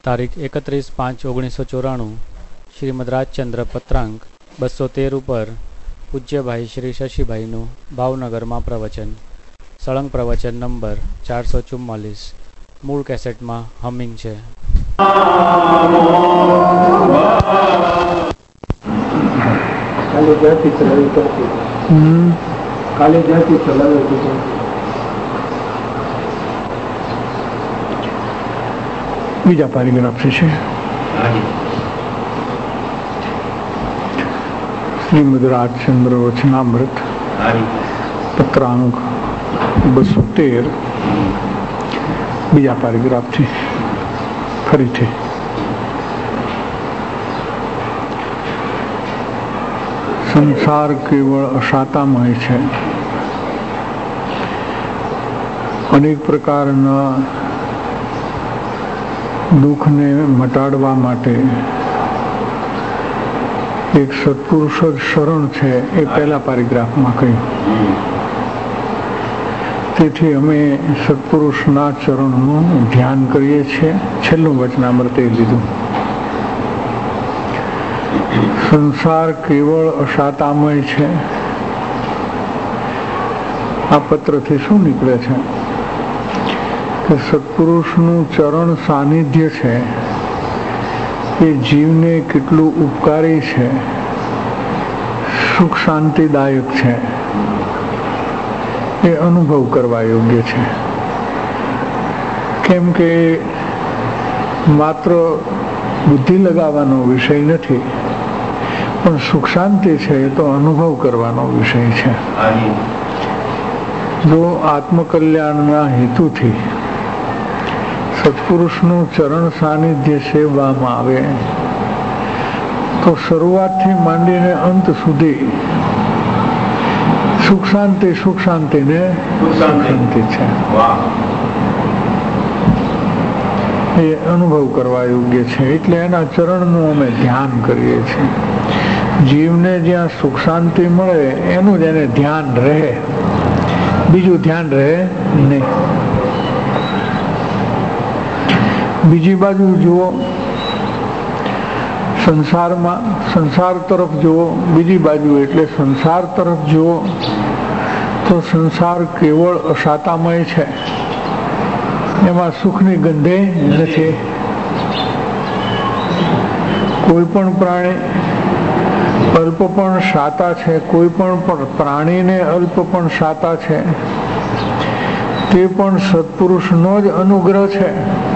તારીખ 31/5/1994 શ્રીમદ રાજચંદ્ર પત્રાંક 213 ઉપર પૂજ્યભાઈ શ્રી શશીભાઈનું ભાવનગરમાં પ્રવચન. સળંગ પ્રવચન નંબર 444. મૂળ કેસેટમાં હમિંગ છે. બીજા પેરેગ્રાફ છે શ્રીમદ રાજચંદ્ર વચનામૃત પત્રાંક 213 બીજા પેરેગ્રાફથી ફરીથી. સંસાર કેવળ અશાતામય છે. અનેક પ્રકારના દુઃખને મટાડવા માટે એક સત્પુરુષ જ શરણ છે, એ પહેલા પેરેગ્રાફમાં કહ્યું. તેથી અમે સત્પુરુષના ચરણનું ધ્યાન કરીએ છીએ. છેલ્લું વચનામૃત એ લીધું. સંસાર કેવળ અશાતામય છે. આ પત્રથી શું નીકળે છે કે સત્પુરુષનું ચરણ સાનિધ્ય છે એ જીવને કેટલું ઉપકારી છે, સુખ શાંતિદાયક છે, એ અનુભવ કરવા યોગ્ય છે. કેમ કે માત્ર બુદ્ધિ લગાવવાનો વિષય નથી, પણ સુખ શાંતિ છે એ તો અનુભવ કરવાનો વિષય છે. જો આત્મકલ્યાણના હેતુથી સત્પુરુષનું ચરણ સાનિધ્ય સેવવામાં આવે તો શરૂઆતથી માંડીને અંત સુધી સુખ શાંતિ ને સુખ શાંતિ છે, એ અનુભવ કરવા યોગ્ય છે. એટલે એના ચરણનું અમે ધ્યાન કરીએ છીએ. જીવને જ્યાં સુખ શાંતિ મળે એનું જ એને ધ્યાન રહે, બીજું ધ્યાન રહે નહીં. બીજી બાજુ જુઓ, સંસાર તરફ જુઓ. બીજી બાજુ એટલે સંસાર તરફ જુઓ તો સંસાર કેવળ અશાતામય છે. એમાં સુખની ગંધે નથી. કોઈ પણ પ્રાણી અલ્પ પણ શાતા છે, કોઈ પણ પ્રાણીને અલ્પ પણ શાતા છે, તે પણ સત્પુરુષનો જ અનુગ્રહ છે.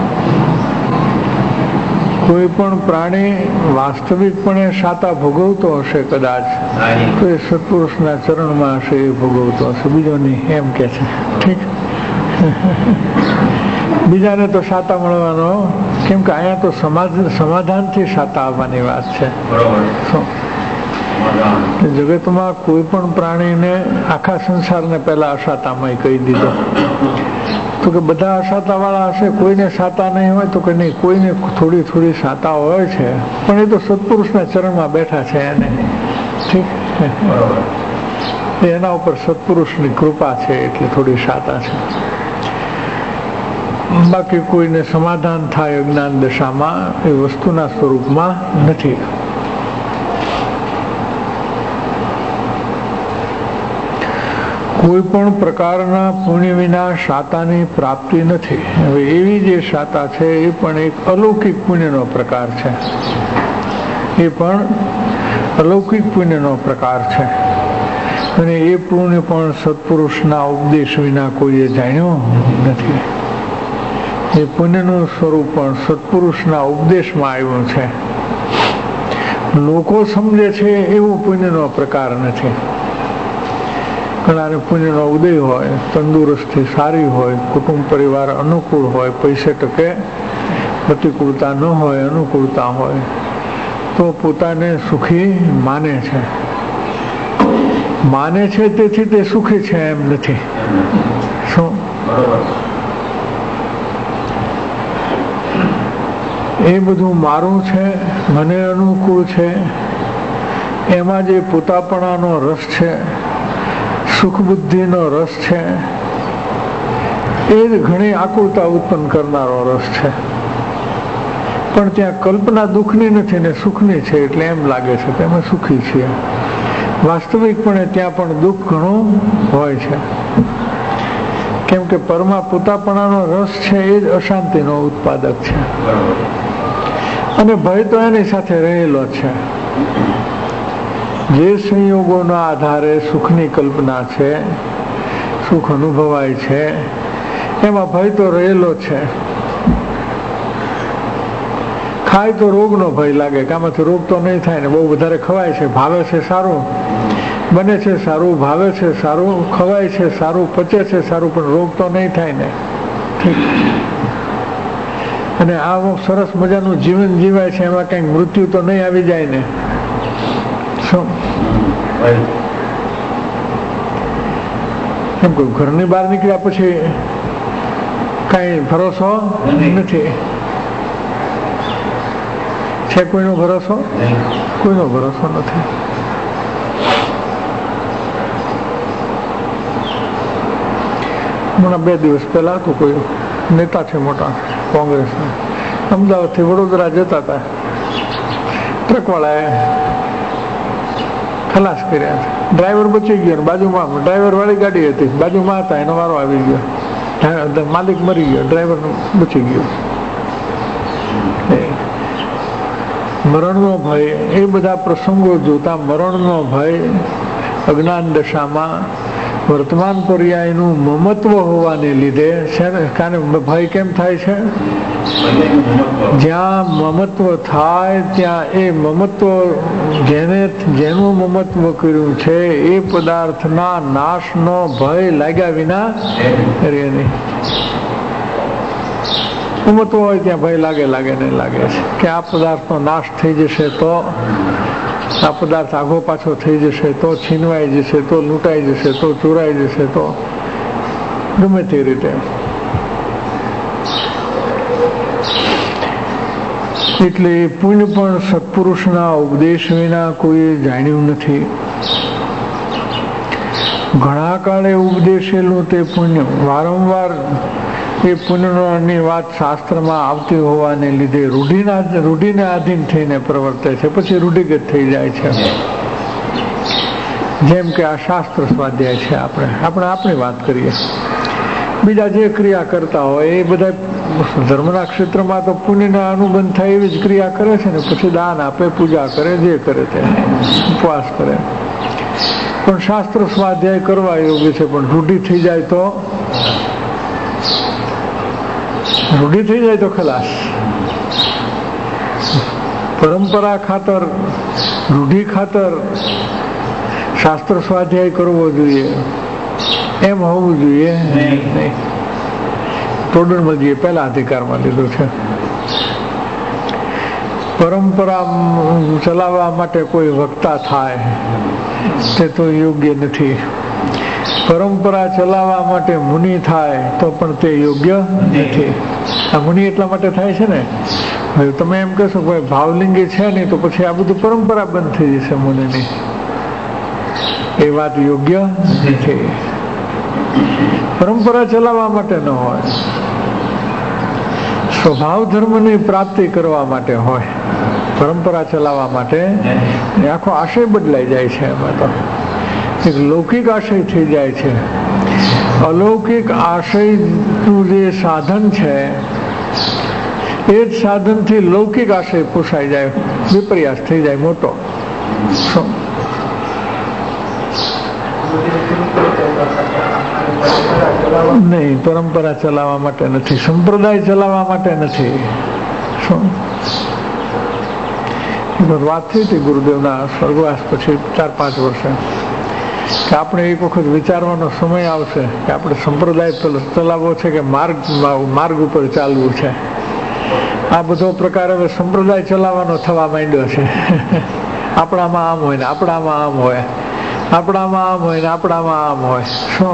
કોઈ પણ પ્રાણી વાસ્તવિકપણે શાતા ભોગવતો હશે કદાચ, તો એ સત્પુરુષના ચરણમાં હશે, એ ભોગવતો હશે, બીજો નહીં, એમ કે છે. ઠીક. બીજાને તો શાતા મળવાનો, કેમ કે અહીંયા તો સમાધાનથી શાતા આવવાની વાત છે. જગતમાં કોઈ પણ પ્રાણીને, આખા સંસારને પહેલા અશાતામય કહી દીધો. તો કે બધા અશાતા વાળા હશે, કોઈને શાતા નહીં હોય, તો કે નહીં, કોઈને થોડી થોડી શાતા હોય છે, પણ એ તો સત્પુરુષના ચરણમાં બેઠા છે એને. ઠીક. એના ઉપર સત્પુરુષની કૃપા છે એટલે થોડી શાતા છે. બાકી કોઈને સમાધાન થાય અજ્ઞાન દશામાં એ વસ્તુના સ્વરૂપમાં નથી. કોઈ પણ પ્રકારના પુણ્ય વિના શાતાની પ્રાપ્તિ નથી. હવે એવી જે શાતા છે એ પણ એક અલૌકિક પુણ્યનો પ્રકાર છે. એ પણ અલૌકિક પુણ્યનો પ્રકાર છે. અને એ પુણ્ય પણ સત્પુરુષના ઉપદેશ વિના કોઈએ જાણ્યો નથી. એ પુણ્યનું સ્વરૂપ પણ સત્પુરુષના ઉપદેશમાં આવ્યું છે. લોકો સમજે છે એવો પુણ્યનો પ્રકાર નથી. ઘણાને પુણ્યનો ઉદય હોય, તંદુરસ્તી સારી હોય, કુટુંબ પરિવાર અનુકૂળ હોય, પૈસે ટકે પ્રતિકૂળતા ન હોય, અનુકૂળતા હોય, તો પોતાને સુખી માને છે. તેથી તે સુખી છે એમ નથી. શું એ બધું મારું છે, મને અનુકૂળ છે, એમાં જે પોતાપણાનો રસ છે, સુખ બુદ્ધિનો રસ છે, એ જ ઘણી આકુળતા ઉત્પન્ન કરનારો રસ છે. પણ ત્યાં કલ્પના દુઃખની નથી ને સુખની છે, એટલે એમ લાગે છે કે અમે સુખી છીએ. વાસ્તવિકપણે ત્યાં પણ દુઃખ ઘણું હોય છે, કેમ કે પરમા પોતાપણાનો રસ છે એ જ અશાંતિનો ઉત્પાદક છે, અને ભય તો એની સાથે રહેલો છે. જે સંયોગોના આધારે સુખની કલ્પના છે, સુખ અનુભવાય છે, એમાં ભય તો રહેલો છે. ખાય તો રોગનો ભય લાગે કે આમાંથી રોગ તો નહીં થાય ને, બહુ વધારે ખવાય છે, ભાવે છે સારું, બને છે સારું, ભાવે છે સારું, ખવાય છે સારું, પચે છે સારું, પણ રોગ તો નહીં થાય ને. અને આવું સરસ મજાનું જીવન જીવાય છે, એમાં કંઈક મૃત્યુ તો નહીં આવી જાય ને. શું એમ કહ્યું, ઘરની બહાર નીકળ્યા પછી કઈ ભરોસો નથી. છે કોઈનો ભરોસો? કોઈનો ભરોસો નથી. હમણાં 2 દિવસ પહેલા હતું, કોઈ નેતા છે મોટા કોંગ્રેસના, અમદાવાદથી વડોદરા જતા હતા, ટ્રકવાળાએ ખલાસ કર્યા. ડ્રાઈવર બચી ગયો, બાજુમાં ડ્રાઈવર વાળી ગાડી હતી, બાજુમાં હતા, એનો વારો આવી ગયો, માલિક મરી ગયો, ડ્રાઈવર બચી ગયો. મરણનો ભય, એ બધા પ્રસંગો જોતા મરણનો ભય અજ્ઞાન દશામાં વર્તમાન પર્યાયનું મમત્વ હોવાને લીધે છે ને. કારણ ભય કેમ થાય છે? જ્યાં મમત્વ થાય ત્યાં એ મમત્વ જેનું મમત્વ કર્યું છે એ પદાર્થના નાશનો ભય લાગ્યા વિના રહે નહીં. મમત્વ હોય ત્યાં ભય લાગે નહીં લાગે છે કે આ પદાર્થનો નાશ થઈ જશે તો, આ પદાર્થ આગો પાછો થઈ જશે તો, છીનવાઈ જશે તો, લૂંટાઈ જશે તો, ચોરાઈ જશે તો, ગમે તે રીતે. એટલે પુણ્ય પણ સત્પુરુષના ઉપદેશ વિના કોઈ જાણ્યું નથી. ઘણા કાળે ઉપદેશેલું તે પુણ્ય વારંવાર એ પુણ્યની વાત શાસ્ત્રમાં આવતી હોવાને લીધે રૂઢિને આધીન થઈને પ્રવર્તે છે, પછી રૂઢિગત થઈ જાય છે. જેમ કે આ શાસ્ત્ર સ્વાધ્યાય છે, આપણે આપણી વાત કરીએ, બીજા જે ક્રિયા કરતા હોય એ બધા ધર્મના ક્ષેત્રમાં તો પુણ્યના અનુબંધ થાય એવી જ ક્રિયા કરે છે ને, પછી દાન આપે, પૂજા કરે, જે કરે તે, ઉપવાસ કરે. પણ શાસ્ત્ર સ્વાધ્યાય કરવા યોગ્ય છે, પણ રૂઢિ થઈ જાય તો, રૂઢિ થઈ જાય તો ખલાસ. પરંપરા ખાતર, રૂઢિ ખાતર શાસ્ત્ર સ્વાધ્યાય કરવો જોઈએ એમ હોવું જોઈએ નહીં. તોડણમલજીએ પહેલા અધિકારમાં લીધું છે. પરંપરા ચલાવવા માટે કોઈ વક્તા થાય તે તો યોગ્ય નથી. પરંપરા ચલાવવા માટે મુનિ થાય તો પણ તે યોગ્ય નથી. આ મુનિ એટલા માટે થાય છે ને, હવે તમે એમ કહેશો કોઈ ભાવલિંગી છે નહીં તો પછી આ બધું પરંપરા બંધ થઈ જશે મુનિની. એ વાત યોગ્ય નથી. પરંપરા ચલાવવા માટે ન હોય, સ્વભાવ ધર્મની પ્રાપ્તિ કરવા માટે હોય. પરંપરા ચલાવવા માટે આખો આશય બદલાઈ જાય છે. એમાં તો એક લૌકિક આશય થઈ જાય છે. અલૌકિક આશયનું જે સાધન છે એ જ સાધનથી લૌકિક આશય પોસાઈ જાય, વિપર્યાસ થઈ જાય મોટો. નહીં, પરંપરા ચલાવવા માટે નથી, સંપ્રદાય ચલાવવા માટે નથી. શું વાત થઈ હતી ગુરુદેવના સ્વર્ગવાસ પછી 4-5 વર્ષે કે આપણે એક વખત વિચારવાનો સમય આવશે કે આપણે સંપ્રદાય ચલાવવો છે કે માર્ગ ઉપર ચાલવું છે. આ બધો પ્રકાર હવે સંપ્રદાય ચલાવવાનો થવા માંડ્યો છે. આપણામાં આમ હોય ને આપણામાં આમ હોય, આપણામાં આમ હોય ને આપણામાં આમ હોય. શું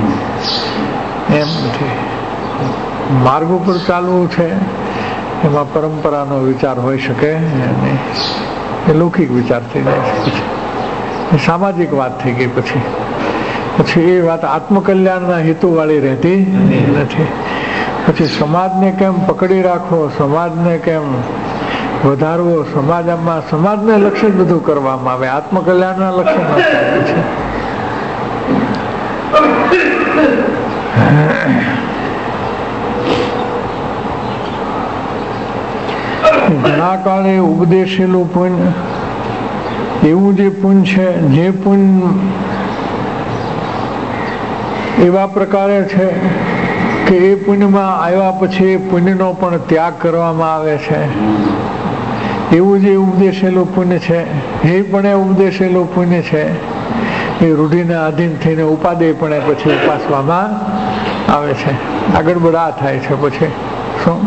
એમ નથી. માર્ગ ઉપર ચાલવું છે એમાં પરંપરાનો વિચાર હોઈ શકે નહીં. એ લૌકિક વિચાર થઈ જાય છે, એ સામાજિક વાત થઈ ગઈ. પછી એ વાત આત્મકલ્યાણના હેતુ વાળી રહેતી નથી. પછી સમાજને કેમ પકડી રાખવો, સમાજને કેમ વધારવો, સમાજને લક્ષ્ય બધું કરવામાં આવે, આત્મકલ્યાણના લક્ષ્ય ન થાય છે. ઘણા કાળે ઉપદેશેલું પુણ્ય એવું જે પુણ્ય છે, જે પુણ્ય એવા પ્રકારે છે કે એ પુણ્યમાં આવ્યા પછી એ પુણ્યનો પણ ત્યાગ કરવામાં આવે છે. એવું જે ઉપદેશેલું પુણ્ય છે એ પણ એ ઉપદેશેલું પુણ્ય છે એ રૂઢિને આધીન થઈને ઉપાદેયપણે પછી ઉપાસવામાં આવે છે. આગળ બળા થાય છે. પછી શું?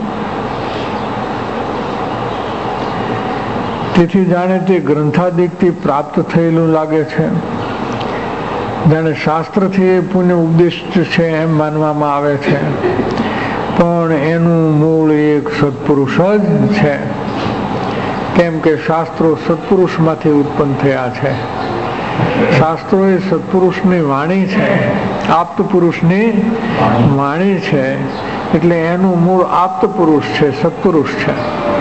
તેથી જાણે તે ગ્રંથાદિકથી પ્રાપ્ત થયેલું લાગે છે, જાણે શાસ્ત્રથી એ પુણ્ય ઉપદિષ્ટ છે એમ માનવામાં આવે છે, પણ એનું મૂળ એક સત્પુરુષ જ છે. કેમ કે શાસ્ત્રો સત્પુરુષમાંથી ઉત્પન્ન થયા છે. શાસ્ત્રો એ સત્પુરુષની વાણી છે, આપ્ત પુરુષની વાણી છે, એટલે એનું મૂળ આપ્ત પુરુષ છે, સત્પુરુષ છે.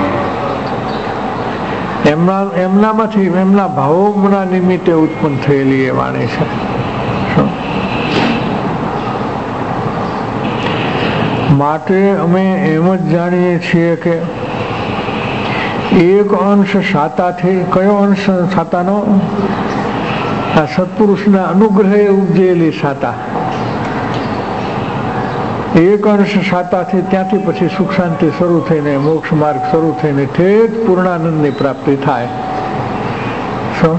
એમનામાંથી એમના ભાવોના નિમિત્તે ઉત્પન્ન થયેલી એ વાણી છે. માટે અમે એમ જ જાણીએ છીએ કે એક અંશ સાતાથી, કયો અંશ સાતાનો? આ સત્પુરુષના અનુગ્રહે ઉપજેલી સાતા. એક અંશ સાતાથી ત્યાંથી પછી સુખ શાંતિ શરૂ થઈને મોક્ષ માર્ગ શરૂ થઈને ઠેઠ પૂર્ણાનંદની પ્રાપ્તિ થાય. શું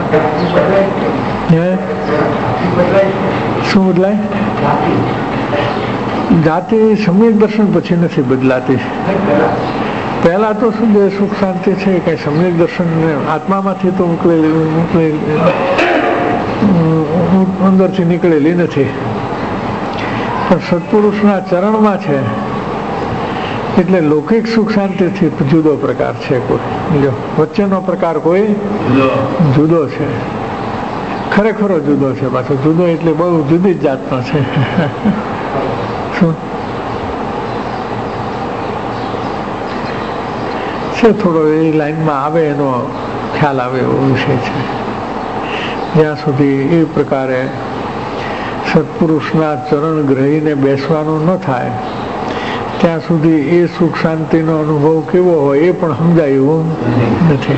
બદલાય? જાતિ સમ્યક દર્શન પછી નથી બદલાતી. પહેલા તો શું જે સુખ શાંતિ છે કઈ સમ્યક દર્શન આત્મામાંથી તો અંદરથી નીકળેલી નથી, પણ સત્પુરુષના ચરણમાં છે એટલે લૌકિક સુખ શાંતિથી જુદો પ્રકાર છે. કોઈ વચ્ચેનો પ્રકાર કોઈ જુદો છે, ખરેખરો જુદો છે. પાછો જુદો એટલે બહુ જુદી જ જાતનો છે. શું છે? થોડો એ લાઈનમાં આવે એનો ખ્યાલ આવે એવો વિષય છે. જ્યાં સુધી એ પ્રકારે સત્પુરુષના ચરણ ગ્રહીને બેસવાનું ન થાય ત્યાં સુધી એ સુખ શાંતિનો અનુભવ કેવો હોય એ પણ સમજાયું નથી.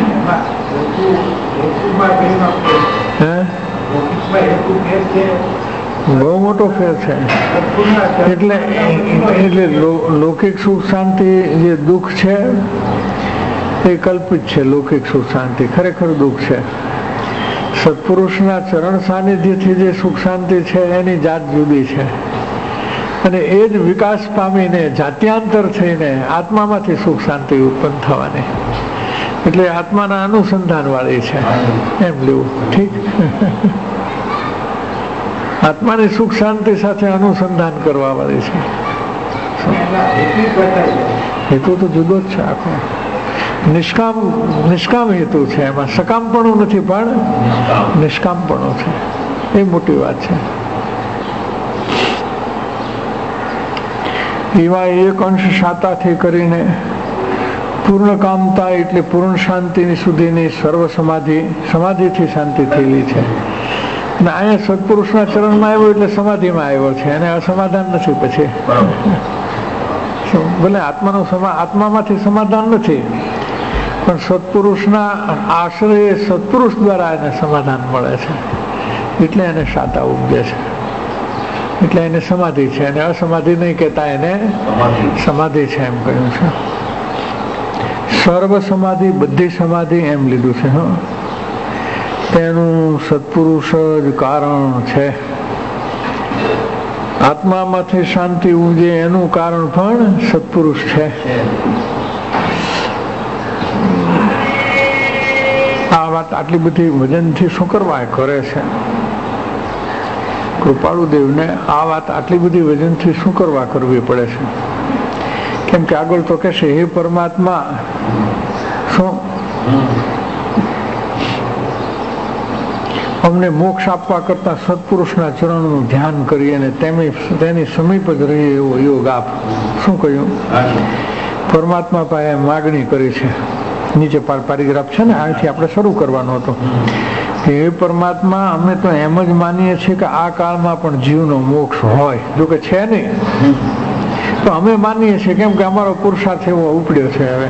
બહુ મોટો ફેર છે. એટલે લૌકિક સુખ શાંતિ જે દુઃખ છે એ કલ્પિત છે. લૌકિક સુખ શાંતિ ખરેખર દુઃખ છે. સત્પુરુષના ચરણ સાનિધ્યથી જે સુખ શાંતિ છે એની જાત જુદી છે, અને એ જ વિકાસ પામીને જાત્યાંતર થઈને આત્મામાંથી સુખ શાંતિ ઉત્પન્ન થવાની, એટલે આત્માના અનુસંધાન વાળી છે એમ લેવું. ઠીક? આત્માની સુખ શાંતિ સાથે અનુસંધાન કરવા વાળી છે. હેતુ તો જુદો જ છે આખો. નિષ્કામ હેતુ છે, એમાં સકામપણું નથી પણ નિષ્કામપણું છે. એ મોટી વાત છે. એવા એક અંશ સાતાથી કરીને પૂર્ણ કામતા એટલે પૂર્ણ શાંતિની સુધીની સર્વ સમાધિથી શાંતિ થયેલી છે. અને અહીંયા સત્પુરુષના ચરણમાં આવ્યો એટલે સમાધિમાં આવ્યો છે, અને અસમાધાન નથી. પછી ભલે આત્મામાંથી સમાધાન નથી, પણ સત્પુરુષના આશ્રય સત્પુરુષ દ્વારા એને સમાધાન મળે છે, એટલે એને સાતા ઉપજે છે. એટલે એને સમાધિ છે, અને અસમાધિ નહીં કહેતા, એને સમાધિ છે એમ કહ્યું છે. સર્વ સમાધિ, બધી સમાધિ એમ લીધું છે. તેનું સત્પુરુષ જ કારણ છે. આત્મામાંથી શાંતિ ઉપજે એનું કારણ પણ સત્પુરુષ છે. આ વાત આટલી બધી વજનથી શું કરવા કરે છે? કૃપાળુ દેવને આ વાત આટલી બધી વજનથી શું કરવા કરવી પડે છે? કેમ કે આગળ તો કહેશે, હે પરમાત્મા, શું અમને મોક્ષ આપવા કરતા સત્પુરુષના ચરણનું ધ્યાન કરી અને તેની સમીપ જ રહે એવો યોગ આપ. શું કહ્યું? પરમાત્મા પાસે માગણી કરી છે. નીચે પેરેગ્રાફ છે ને, અહીંથી આપણે શરૂ કરવાનો હતો કે હે પરમાત્મા, અમે તો એમ જ માનીએ છીએ કે આ કાળમાં પણ જીવનો મોક્ષ હોય, જો કે છે નહીં, તો અમે માનીએ છીએ કેમ કે અમારો પુરુષાર્થ એવો ઉપડ્યો છે હવે.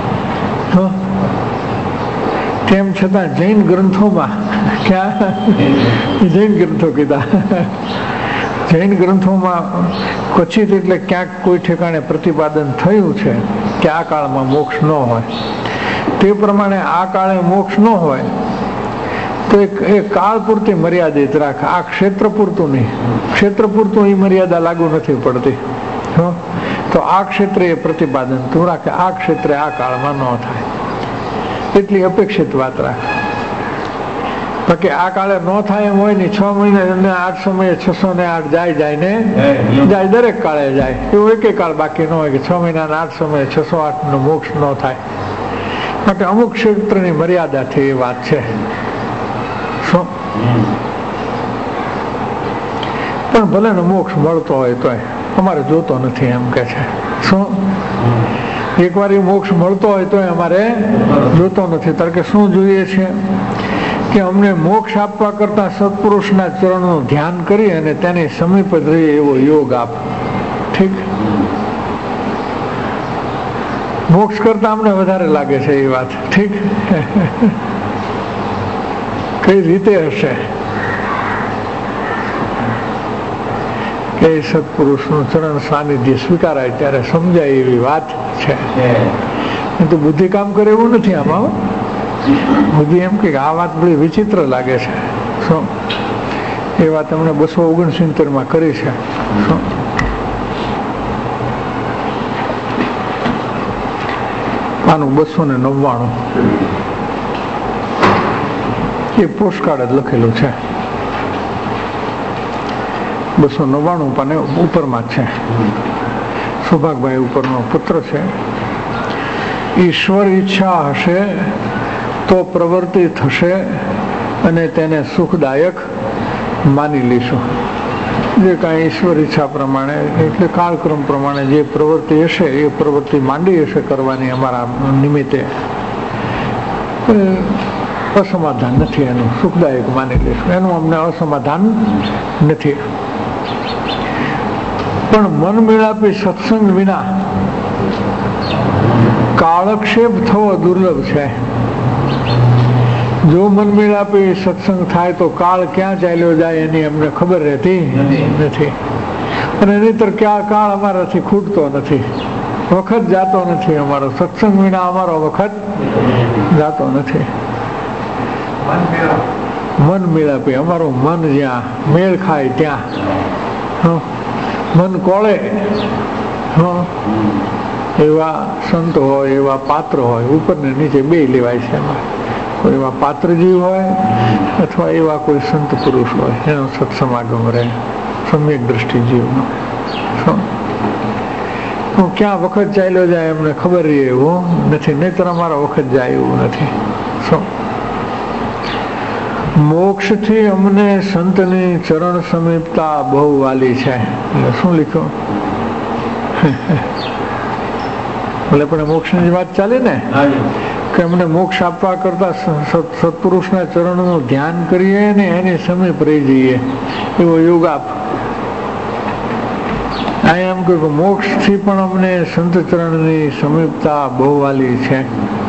તેમ છતાં જૈન ગ્રંથોમાં, ક્યાં જૈન ગ્રંથો કીધા, જૈન ગ્રંથોમાં ક્વચિત એટલે ક્યાંક કોઈ ઠેકાણે પ્રતિપાદન થયું છે કે આ કાળમાં મોક્ષ ન હોય. તે પ્રમાણે આ કાળે મોક્ષ ન હોય તો એ કાળ પૂરતી મર્યાદિત રાખ, આ ક્ષેત્ર પૂરતું નહીં. ક્ષેત્ર પૂરતું એ મર્યાદા લાગુ નથી પડતી. તો આ ક્ષેત્રે એ પ્રતિપાદન તું રાખે, આ ક્ષેત્રે આ કાળમાં ન થાય એટલી અપેક્ષિત વાત રાખ. બાકી આ કાળે ન થાય એમ હોય ને 6 મહિના 8 સમયે 608 જાય ને જાય, દરેક કાળે જાય, એવું એક કાળ બાકી ન હોય કે 6 મહિના 8 સમયે 608 નો મોક્ષ ન થાય. માટે અમુક ક્ષેત્રની મર્યાદાથી એ વાત છે. શું પણ ભલે ને મોક્ષ મળતો હોય તો અમારે જોતો નથી એમ કે છે. શું એકવાર એ મોક્ષ મળતો હોય તો અમારે જોતો નથી. તારે કે શું જોઈએ છે કે અમને મોક્ષ આપવા કરતા સત્પુરુષના ચરણનું ધ્યાન કરી અને તેની સમીપ જ રહે એવો યોગ આપ. ઠીક, મોક્ષ કરતા અમને વધારે લાગે છે એ વાત. ઠીક, કઈ રીતે હશે કે સત્પુરુષનું ચરણ સાનિધ્ય સ્વીકારાય ત્યારે સમજાય એવી વાત છે. તો બુદ્ધિ કામ કરે એવું નથી આમાં. બુદ્ધિ એમ કે આ વાત બધી વિચિત્ર લાગે છે. શું એ વાત અમને 269 કરી છે. શું આનું 299 એ પોસ્ટકાર્ડ જ લખેલું છે. 299 પાને ઉપરમાં છે. સૌભાગભાઈ ઉપરનો પુત્ર છે. ઈશ્વર ઈચ્છા હશે તો પ્રવૃત્તિ થશે અને તેને સુખદાયક માની લઈશું. જે કાંઈ ઈશ્વર ઈચ્છા પ્રમાણે એટલે કાળક્રમ પ્રમાણે જે પ્રવૃત્તિ હશે એ પ્રવૃત્તિ માંડી હશે કરવાની અમારા નિમિત્તે, અસમાધાન નથી એનું, સુખદાયક માની લઈશું. એનું અમને અસમાધાન નથી. પણ મન મેળાપી સત્સંગ વિના કાળક્ષેપ થવો દુર્લભ છે. જો મન મેળાપી સત્સંગ થાય તો કાળ ક્યાં ચાલ્યો જાય એની અમને ખબર રહેતી નથી. અને નહીતર ક્યાં કાળ અમારાથી ખૂટતો નથી, વખત જાતો નથી. અમારો સત્સંગ વિના અમારો વખત જાતો નથી. મન મેળાપી, અમારું મન જ્યાં મેળ ખાય ત્યાં, મન કોળે એવા સંત હોય, એવા પાત્ર હોય. ઉપર ને નીચે બે લેવાય છે એમાં. કોઈ એવા પાત્રજીવ હોય અથવા એવા કોઈ સંત પુરુષ હોય એનો સત્સમાગમ રહે, સમ્યક દ્રષ્ટિ જીવનો. ક્યાં વખત ચાલ્યો જાય એમને ખબર રહે એવું નથી, નહીતર અમારો વખત જાય એવું નથી. શું મોક્ષથી અમને સંતની ચરણ સમીપતા બહુ વાલી છે. એટલે શું લખ્યું? એટલે પણ મોક્ષની વાત ચાલે ને કે અમને મોક્ષ આપવા કરતા સત્પુરુષના ચરણનું ધ્યાન કરીએ ને એની સમીપ રહી જઈએ એવો યોગ આપ. અહીંયા એમ કહ્યું કે મોક્ષથી પણ અમને સંત ચરણની સમીપતા બહુ વાલી છે,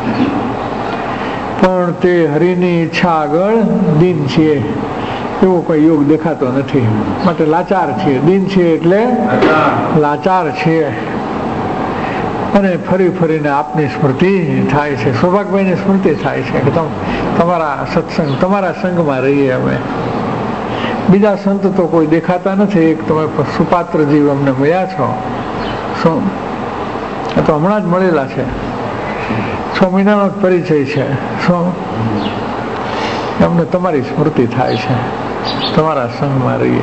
પણ તે હરિની ઈચ્છા આગળ દીન છીએ એવો કોઈ યોગ દેખાતો નથી. માટે લાચાર છીએ. દીન છીએ એટલે લાચાર છીએ. અને ફરી ફરીને આપની સ્મૃતિ થાય છે. સૌભાગભાઈની સ્મૃતિ થાય છે કે તમારા સત્સંગ, તમારા સંગમાં રહીએ અમે. બીજા સંત તો કોઈ દેખાતા નથી. એક તમે સુપાત્ર જીવ અમને મળ્યા છો. શું તો હમણાં જ મળેલા છે, 6 મહિનાનો જ પરિચય છે. શું અમને તમારી સ્મૃતિ થાય છે, તમારા સંગમાં રહીએ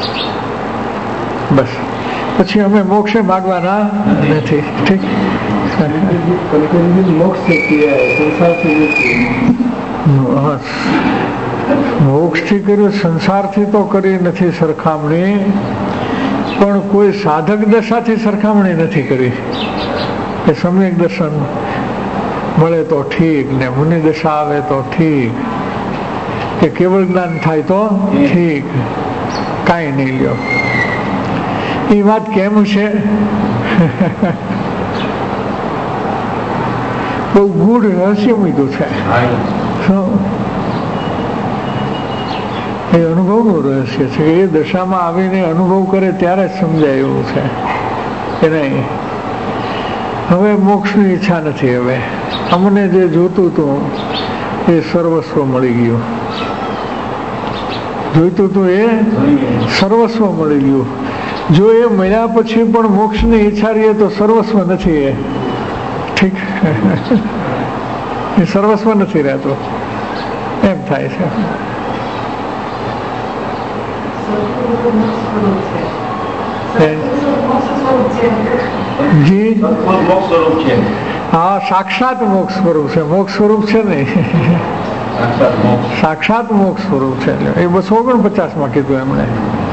બસ. પછી અમે મોક્ષે માગવાના નથી. ઠીક, મોક્ષથી કર્યું, સંસારથી તો કરી નથી સરખામણી, પણ કોઈ સાધક દશાથી સરખામણી નથી કરી. કે સમ્યક દર્શન મળે તો ઠીક, ને મુનિ દશા આવે તો ઠીક, કે કેવળ જ્ઞાન થાય તો ઠીક, કાંઈ નહીં લ્યો. એ વાત કેમ છે? બહુ ગૂઢ રહસ્ય મૂક્યું છે. એ અનુભવનું રહસ્ય છે. એ દશામાં આવીને અનુભવ કરે ત્યારે જ સમજાય એવું છે કે નહીં. હવે મોક્ષની ઈચ્છા નથી. હવે અમને જે જોતું હતું એ સર્વસ્વ મળી ગયું. જોઈતું હતું એ સર્વસ્વ મળી ગયું. જો એ મળ્યા પછી પણ મોક્ષની ઈચ્છા રહીએ તો સર્વસ્વ નથી. એ ઠીક, એ સર્વસ્વ નથી રહેતો, એમ થાય છે. જી હા, સાક્ષાત મોક્ષ સ્વરૂપ છે. મોક્ષ સ્વરૂપ છે નહીં, સાક્ષાત મોક્ષ સ્વરૂપ છે. એ 249 માં કીધું એમણે.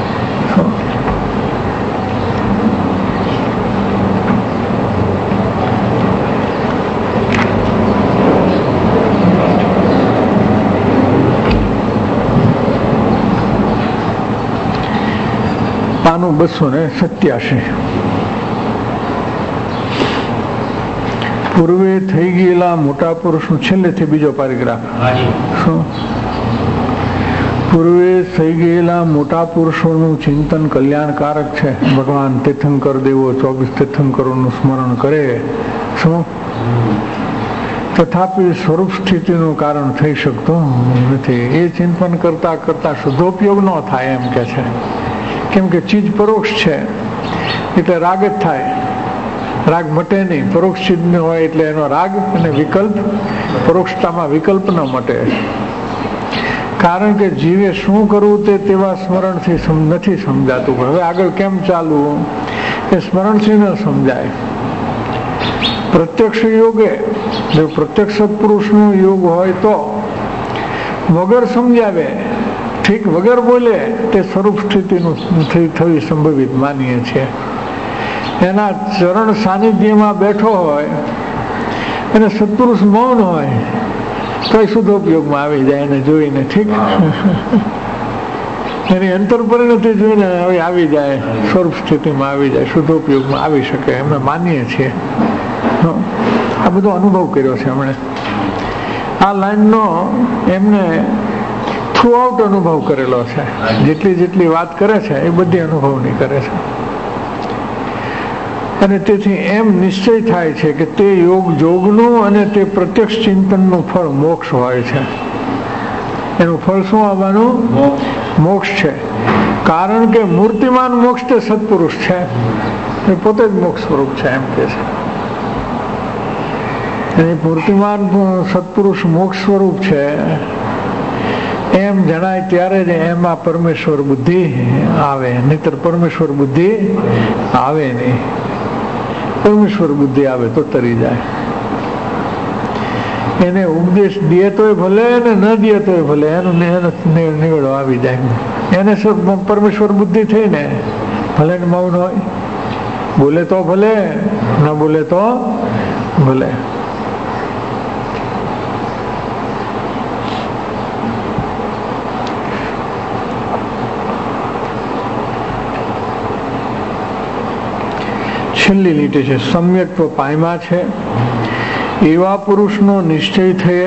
પાનું 287. પૂર્વે થઈ ગયેલા મોટા પુરુષનું છેલ્લેથી બીજો પેરેગ્રાફ. પૂર્વે થઈ ગયેલા મોટા પુરુષોનું ચિંતન કલ્યાણકારક છે. ભગવાન તીર્થંકર દેવો 24 તીર્થંકરોનું સ્મરણ કરે. શું? તથાપિ સ્વરૂપ સ્થિતિનું કારણ થઈ શકતું નથી. એ ચિંતન કરતા કરતા શુદ્ધોપયોગ ન થાય એમ કે છે. કેમ કે ચીજ પરોક્ષ છે એટલે રાગ જ થાય. રાગ મટે નહીં. પરોક્ષ ચીજ ન હોય એટલે એનો રાગ અને વિકલ્પ, પરોક્ષતામાં વિકલ્પ ન મટે. કારણ કે જીવે શું કરવું તે તેવા સ્મરણથી નથી સમજાતું. હવે આગળ કેમ ચાલવું એ સ્મરણથી ન સમજાય. પ્રત્યક્ષ યોગે, જો પ્રત્યક્ષ સત્પુરુષનો યોગ હોય તો વગર સમજાવે, ઠીક, વગર બોલે તે સ્વરૂપ સ્થિતિનું થવી સંભવિત માનીએ છીએ. એના ચરણ સાનિધ્યમાં બેઠો હોય અને સત્પુરુષ મૌન હોય તો એ શુદ્ધોપયોગમાં આવી જાય એને જોઈને. ઠીક, એની અંતર પરિણતિ જોઈને હવે આવી જાય, સ્વરૂપ સ્થિતિમાં આવી જાય, શુદ્ધોપયોગમાં આવી શકે અમે માનીએ છીએ. આ બધો અનુભવ કર્યો છે એમણે. આ લાઈનનો એમને થ્રુ આઉટ અનુભવ કરેલો છે. જેટલી વાત કરે છે એ બધી અનુભવની કરે છે. અને તેથી એમ નિશ્ચય થાય છે કે તે જોગનું અને તે પ્રત્યક્ષ ચિંતનનું ફળ મોક્ષ હોય છે. એનું ફળ શું આવવાનું? મોક્ષ છે. કારણ કે મૂર્તિમાન મોક્ષ તે સત્પુરુષ છે, એ પોતે જ મોક્ષ સ્વરૂપ છે એમ કે છે. એ મૂર્તિમાન સત્પુરુષ મોક્ષ સ્વરૂપ છે એમ જણાય ત્યારે જ એમાં પરમેશ્વર બુદ્ધિ આવે. નહીતર પરમેશ્વર બુદ્ધિ આવે નહીં. પરમેશ્વર બુદ્ધિ આવે તો તરી જાય. એને ઉપદેશ દે તોય ભલે ને ન દે તોય ભલે, એનો નિવેડો આવી જાય. એને પરમેશ્વર બુદ્ધિ થઈને ભલે ને મૌન હોય, બોલે તો ભલે, ન બોલે તો ભલે. છેલ્લી લીટી છે, સમ્યક્ત્વ પામ્યા છે એવા પુરુષનો નિશ્ચય થયે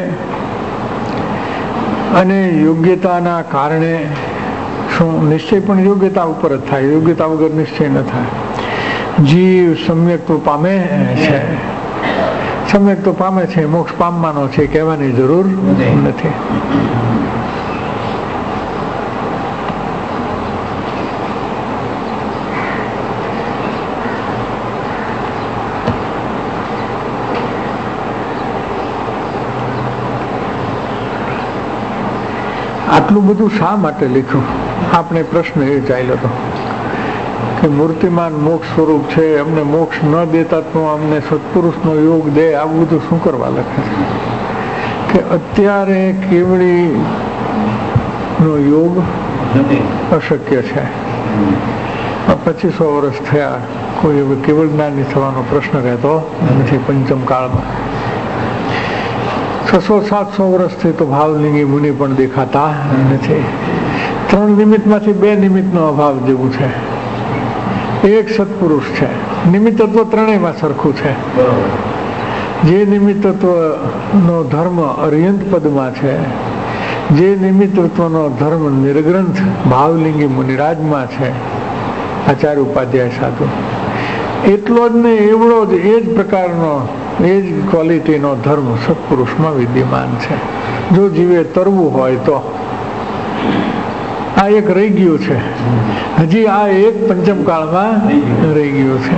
અને યોગ્યતાના કારણે. શું નિશ્ચય પણ યોગ્યતા ઉપર જ થાય, યોગ્યતા વગર નિશ્ચય ન થાય. જીવ સમ્યક્ત્વ પામે છે. સમ્યક્ત્વ પામે છે, મોક્ષ પામવાનો છે કહેવાની જરૂર નથી. આટલું બધું શા માટે લખ્યું? આપણે પ્રશ્ન એ ચાલ્યો હતો કે મૂર્તિમાન મોક્ષ સ્વરૂપ છે, અમને મોક્ષ ન દેતા તો અમને સત્પુરુષનો યોગ દે, આવું બધું શું કરવા લખે છે? કે અત્યારે કેવળી નો યોગ અશક્ય છે. 2500 વર્ષ થયા, કોઈ હવે કેવળ જ્ઞાની થવાનો પ્રશ્ન રહેતો નથી પંચમ કાળમાં. 600-700 વર્ષથી તો ભાવલિંગી મુનિ પણ દેખાતા નથી. 3 નિમિત્તમાંથી 2 નિમિત્તનો અભાવ જેવું છે. એક સત્પુરુષ છે. નિમિત્ત તત્વ ત્રણેયમાં સરખું છે. જે નિમિત્ત તત્વનો ધર્મ અર્યંત પદમાં છે, જે નિમિત્ત તત્વનો ધર્મ નિર્ગ્રંથ ભાવલિંગી મુનિરાજમાં છે, આચાર્ય ઉપાધ્યાય સાધુ, એટલો જ ને એવડો જ એ જ પ્રકારનો એ જ ક્વોલિટીનો ધર્મ સત્પુરુષમાં વિદ્યમાન છે. જો જીવે તરવું હોય તો આ એક રહી ગયું છે. હજી આ એક પંચમ કાળમાં રહી ગયું છે.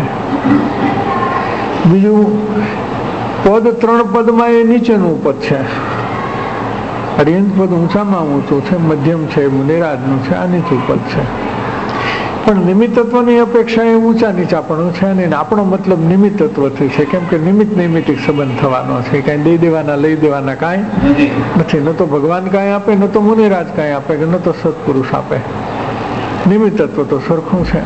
બીજું પદ 3 પદમાં એ નીચેનું પદ છે. અર્યંત પદ ઊંચામાં ઊંચું છે, મધ્યમ છે, મુનિરાજનું છે, આ નીચું પદ છે. પણ નિમિત્ત તત્વની અપેક્ષા એ ઊંચા નીચાપણું છે. અને આપણો મતલબ નિમિત્ત તત્વથી છે, કેમ કે નિમિત્ત નૈમિતિક સંબંધ થવાનો છે. કાંઈ દઈ દેવાના લઈ દેવાના કાંઈ નથી. ન તો ભગવાન કાંઈ આપે, ન તો મુનિરાજ કાંઈ આપે, ન તો સત્પુરુષ આપે. નિમિત્ત તત્વ તો સરખું છે.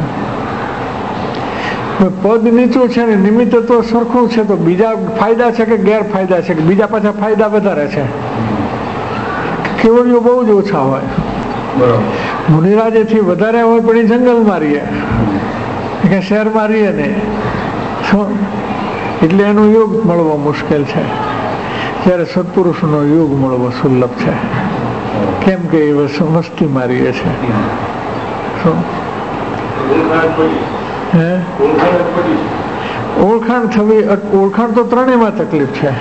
પદ નીચું છે ને નિમિત્ત તત્વ સરખું છે, તો બીજા ફાયદા છે કે ગેરફાયદા છે કે બીજા પાછા ફાયદા વધારે છે. કેવળીઓ બહુ જ ઓછા હોય, મુનિરાજેથી વધારે હોય, પણ એ જંગલમાં રહીએ કે શહેરમાં રહીએ નહીં, એટલે એનો યોગ મળવો મુશ્કેલ છે. જ્યારે સત્પુરુષનો યોગ મળવો સુલભ છે, કેમ કે એ વસ્તીમાં રહીએ છે. ઓળખાણ થવી, ઓળખાણ તો ત્રણેયમાં તકલીફ છે.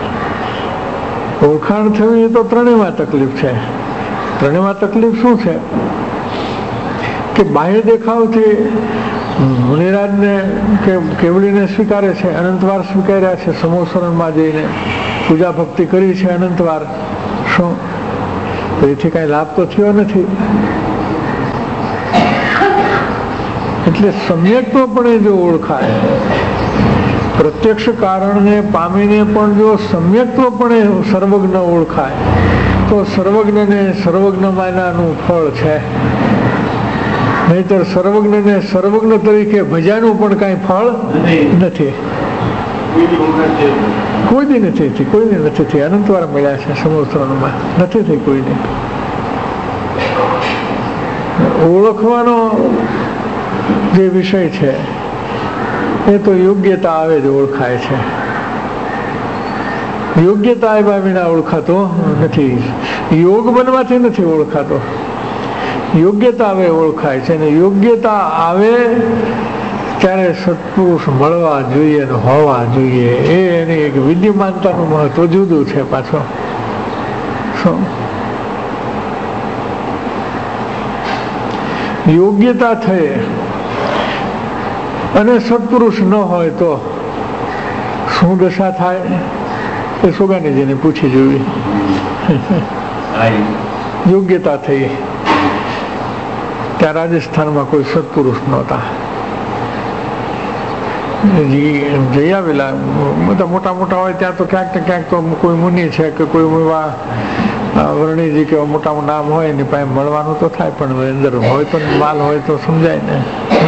ઓળખાણ થવી એ તો ત્રણેયમાં તકલીફ છે. ત્રણેયમાં તકલીફ શું છે કે બાહ્ય દેખાવથી મુનિરાજને કે કેવડીને સ્વીકારે છે, અનંતવાર સ્વીકાર્યા છે, સમોસરણમાં જઈને પૂજા ભક્તિ કરી છે અનંતવાર. શું એથી કાંઈ લાભ તો થયો નથી. એટલે સમ્યક્તપણે જો ઓળખાય, પ્રત્યક્ષ કારણને પામીને પણ જો સમ્યક્તપણે સર્વજ્ઞ ઓળખાય, તો સર્વજ્ઞને સર્વજ્ઞમાંનું ફળ છે. નહીતર સર્વજ્ઞને સર્વજ્ઞ તરીકે ભજ્યાનું પણ કાંઈ ફળ નથી. કોઈ નથી, કોઈને નથી થઈ. અનંતવાર મળ્યા છે સમુદ્રમાં, નથી થઈ કોઈને. ઓળખવાનો જે વિષય છે એ તો યોગ્યતા આવે જ ઓળખાય છે. યોગ્યતા આવ્યા વિના ઓળખાતો નથી. યોગ બનવાથી નથી ઓળખાતો. યોગ્યતા આવે ઓળખાય છે. અને યોગ્યતા આવે ત્યારે સત્પુરુષ મળવા જોઈએ અને હોવા જોઈએ. એ એની એક વિદ્યમાનતાનું મહત્વ જુદું છે પાછો. શું યોગ્યતા થઈ અને સત્પુરુષ ન હોય તો શું દશા થાય એ સોગાનીજીને પૂછી જોવી. યોગ્યતા થઈ ત્યાં રાજસ્થાનમાં કોઈ સત્પુરુષ નહોતા. જઈ આવેલા બધા મોટા મોટા હોય ત્યાં તો ક્યાંક ને ક્યાંક તો કોઈ મુનિ છે કે કોઈ વર્ણીજી કે મોટા નામ હોય એની પાસે મળવાનું તો થાય, પણ અંદર હોય તો માલ હોય તો સમજાય ને.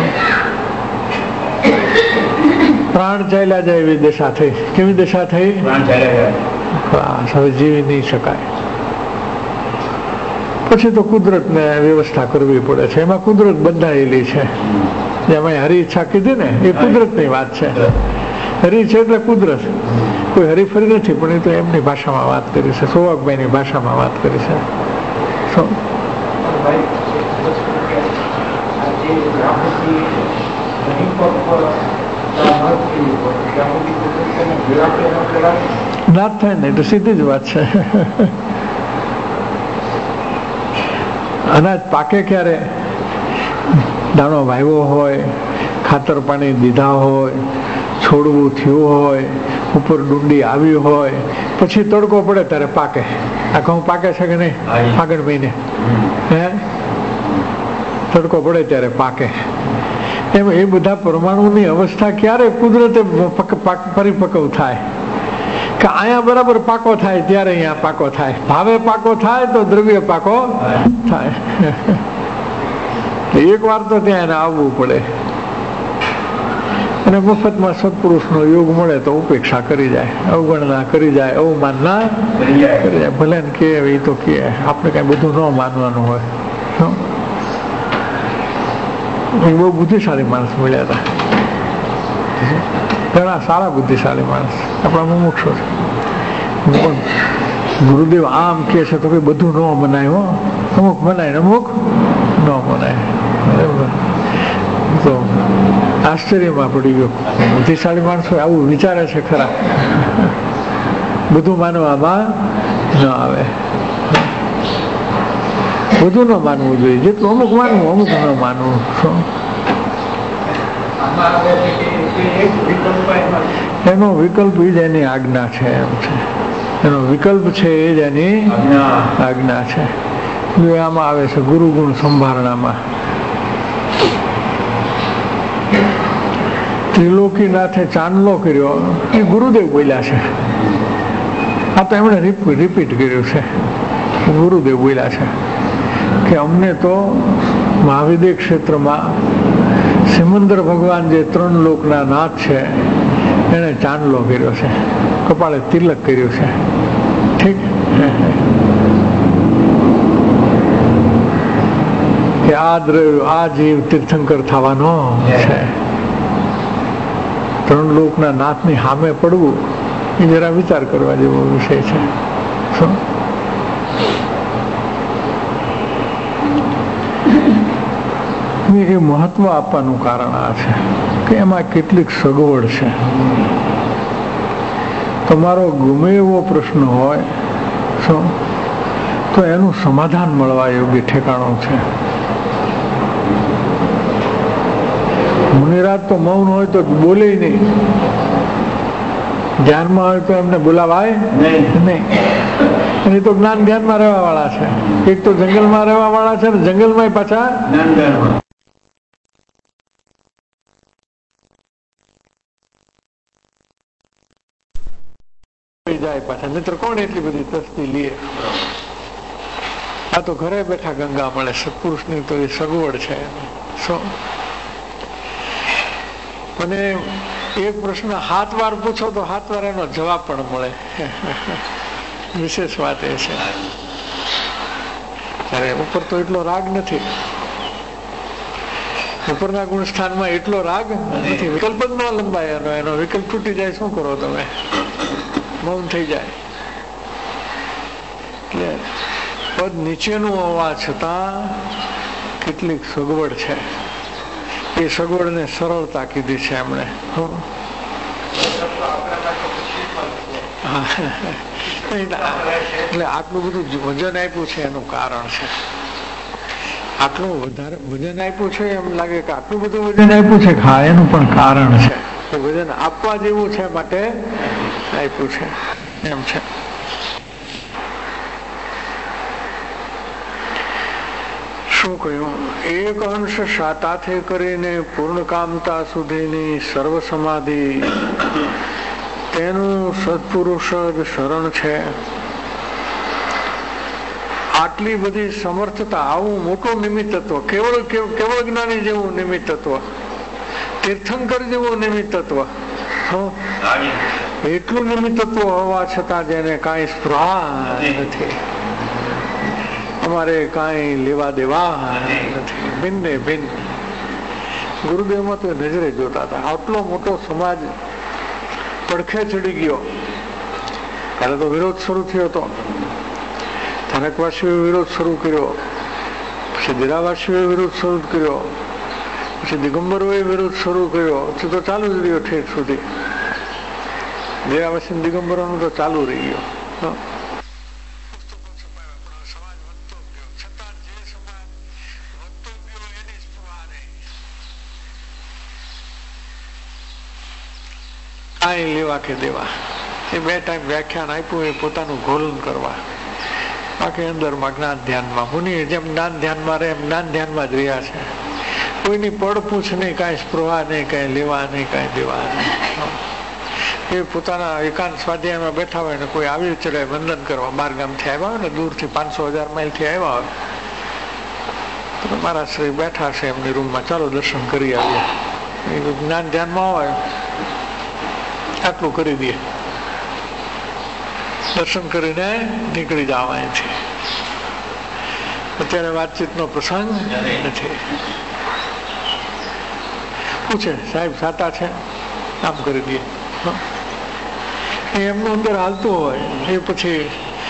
પ્રાણ ચાલ્યા જાય એવી દશા થઈ. કેવી દશા થઈ? હવે જીવી નહીં શકાય. પછી તો કુદરતને વ્યવસ્થા કરવી પડે છે. એમાં કુદરત બંધાયેલી છે. જેમાં હરી ઈચ્છા કીધી ને એ કુદરતની વાત છે. હરી છે એટલે કુદરત. કોઈ હરીફરી નથી, પણ એ તો એમની ભાષામાં વાત કરી છે, સૌભાગભાઈની ભાષામાં વાત કરી છે. ના થાય ને તો સીધી જ વાત છે. અનાજ પાકે ક્યારે? દાણો વાવ્યો હોય, ખાતર પાણી દીધા હોય, છોડવું થયું હોય, ઉપર ડુંડી આવી હોય, પછી તડકો પડે ત્યારે પાકે. આ ઘઉં પાકે છે કે નહીં? ફાગણ મહિને હે તડકો પડે ત્યારે પાકે. એમ એ બધા પરમાણુની અવસ્થા ક્યારે કુદરતે પરિપક્વ થાય? કે અહીંયા બરાબર પાકો થાય ત્યારે અહીંયા પાકો થાય, ભાવે પાકો થાય તો દ્રવ્ય પાકો થાય. એક વાર તો ત્યાં એને આવવું પડે. અને મફતમાં સત્પુરુષનો યોગ મળે તો ઉપેક્ષા કરી જાય, અવગણના કરી જાય, અવમાનના કરી જાય. ભલે ને કે એ તો કે આપણે કઈ બધું ન માનવાનું હોય. બહુ બુદ્ધિશાળી માણસ મળ્યા હતા, ઘણા સારા બુદ્ધિશાળી માણસ આપણા મુમુક્ષો છે. પણ ગુરુદેવ આમ કે છે તો કે બધું ન મનાય હો, અમુક મનાય ને અમુક ન મનાય. બરાબર. તો આશ્ચર્યમાં પડી ગયો, બુદ્ધિશાળી માણસો આવું વિચારે છે ખરા? બધું માનવામાં ન આવે, બધું ન માનવું જોઈએ. જેટલું અમુક માનવું અમુક ન માનવું. એનો વિકલ્પ એ જ એની આજ્ઞા છે. એમ છે એનો વિકલ્પ છે એ જ એની આજ્ઞા છે. આમાં આવે છે ગુરુગુણ સંભારણામાં. ત્રિલોકીનાથે ચાંદલો કર્યો એ ગુરુદેવ બોલ્યા છે. આ તો એમણે રિપીટ કર્યું છે. ગુરુદેવ બોલ્યા છે કે અમને તો મહાવિદ્ય ક્ષેત્રમાં સિમંદર ભગવાન જે 3 લોકના નાથ છે એને ચાંદલો કર્યો છે, કપાળે તિલક કર્યું છે. ઠીક કે આ જીવ તીર્થંકર થવાનો છે. 3 લોકના નાથની સામે પડવું એ જરા વિચાર કરવા જેવો વિષય છે. એ મહત્વ આપવાનું કારણ આ છે કે એમાં કેટલીક સગવડ છે. તમારો ગમે એવો પ્રશ્ન હોય તો એનું સમાધાન મળવા યોગ્ય ઠેકાણું છે. મુનિરાજ તો મૌન હોય તો બોલે નહીં, ધ્યાનમાં હોય તો એમને બોલાવાય નહીં. એ તો જ્ઞાન ધ્યાનમાં રહેવા વાળા છે. એક તો જંગલમાં રહેવા વાળા છે ને જંગલમાં પાછા જાય પાછા. મિત્ર કોણ એટલી બધી તસ્તી લે? આ તો ઘરે બેઠા ગંગા મળે. સત્પુરુષની તો એ સગવડ છે. અને એક પ્રશ્ન 7 વાર પૂછો તો 7 વાર એનો જવાબ પણ મળે. વિશેષ વાત એ છે. ત્યારે ઉપર તો એટલો રાગ નથી, ઉપરના ગુણ સ્થાનમાં એટલો રાગ નથી. વિકલ્પ જ ન લંબાય એનો વિકલ્પ તૂટી જાય શું કરો તમે? મૌન થઈ જાય. એટલે પદ નીચેનું હોવા છતાં કેટલીક સગવડ છે. એ સગવડને સરળતા કીધી છે એમણે. એટલે આટલું બધું વજન આપ્યું છે એનું કારણ છે. આટલું વધારે વજન આપ્યું છે એમ લાગે કે આટલું બધું વજન આપ્યું છે. હા, એનું પણ કારણ છે. વજન આપવા જેવું છે માટે આપ્યું છે એમ છે. શું કહ્યું? એક અંશ સાતાથી કરીને પૂર્ણકામતા સુધીની સર્વ સમાધિ તેનું સત્પુરુષ જ શરણ છે. આટલી બધી સમર્થતા, આવું મોટું નિમિત્તત્વ, કેવળ જ્ઞાની જેવું નિમિત્તત્વ, તીર્થંકર જેવું નિમિત્તત્વ, એટલું નિમિત્તત્વ હોવા છતાં જેને કાંઈ સ્પૃહા નથી, અમારે કાંઈ લેવા દેવા નથી, ભિન્ને ભિન્ન. ગુરુદેવમાં તો નજરે જોતા હતા. આટલો મોટો સમાજ પડખે ચડી ગયો. ત્યારે તો વિરોધ શરૂ થયો હતો. સ્થાનકવાસીઓએ વિરોધ શરૂ કર્યો, પછી દેરાવાસીઓએ વિરોધ શરૂ કર્યો, પછી દિગંબરોએ વિરોધ શરૂ કર્યો. પછી તો ચાલુ જ રહ્યો ઠેર સુધી. દેરાવાસી દિગંબરોનું તો ચાલુ રહી ગયો. કાંઈ લેવા કે દેવા. એ 2 ટાઈમ વ્યાખ્યાન આપ્યું એ પોતાનું ઘોલન કરવા, બાકી અંદરમાં જ્ઞાન ધ્યાનમાં. મુનિએ જેમ જ્ઞાન ધ્યાનમાં રહે એમ જ્ઞાન ધ્યાનમાં જ રહ્યા છે. કોઈની પડ પૂછ નહીં, કાંઈ સ્પૃહા નહીં, કાંઈ લેવા નહીં, કાંઈ દેવા નહીં. એ પોતાના એકાંત સ્વાધ્યાયમાં બેઠા હોય ને કોઈ આવી ચડે વંદન કરવા, બાર ગામથી આવ્યા હોય ને, દૂરથી 500,000 માઇલથી આવ્યા હોય, તો મારા શ્રી બેઠા છે એમની રૂમમાં, ચાલો દર્શન કરી આવીએ. જ્ઞાન ધ્યાનમાં હોય આટલું કરી દે, દર્શન કરીને નીકળી જાવ અહીંથી. અત્યારે વાતચીતનો પ્રસંગ નથી. પૂછે સાહેબ સાતા છે, આમ કરી દે. એમનું અંદર હાલતું હોય એ પછી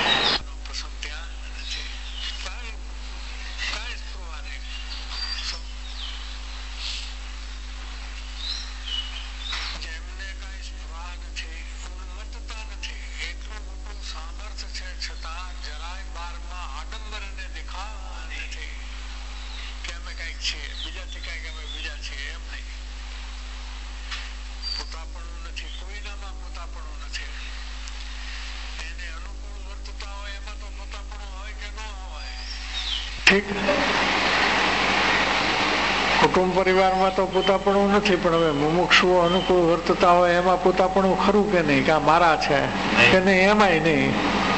કુટુંબ પરિવારમાં તો પોતાપણું નથી, પણ હવે મુમુક્ષુઓ અનુકૂળ વર્તતા હોય એમાં પોતાપણું ખરું કે નહીં, કે આ મારા છે કે નહીં, એમાંય નહીં.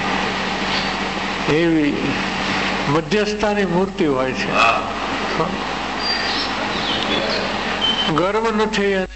એવી મધ્યસ્થાની મૂર્તિ હોય છે. ગર્વ નથી અને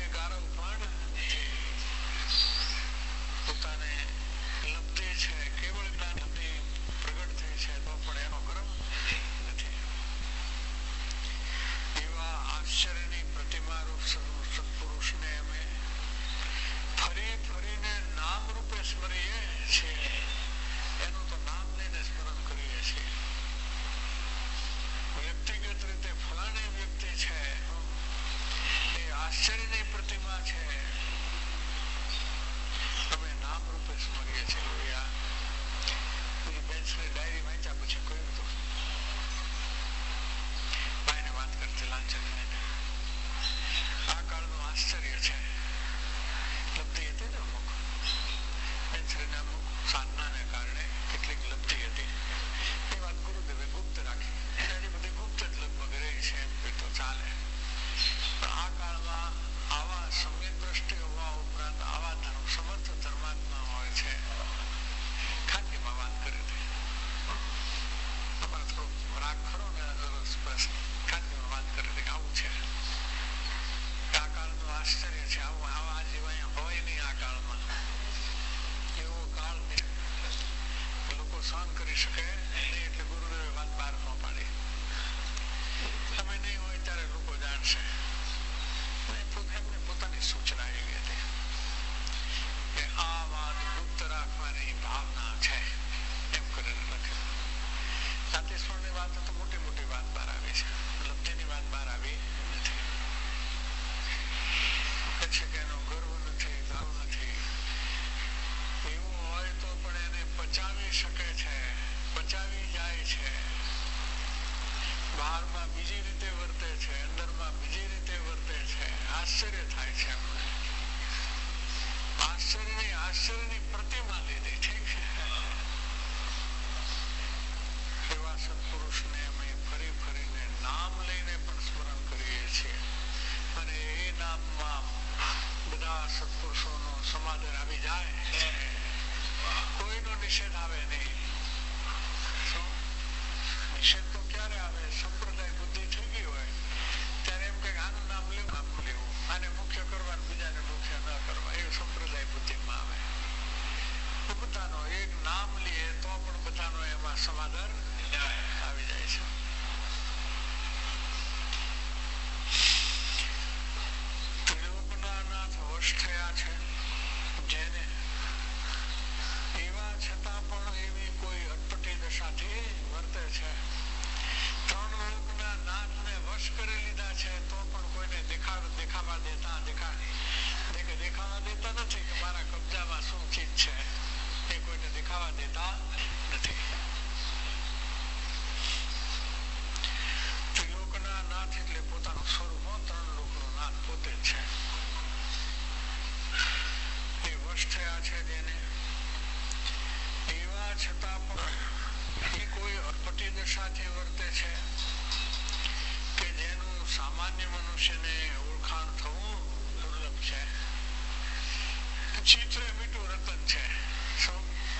ચિત્રે મીઠું રતન છે. શું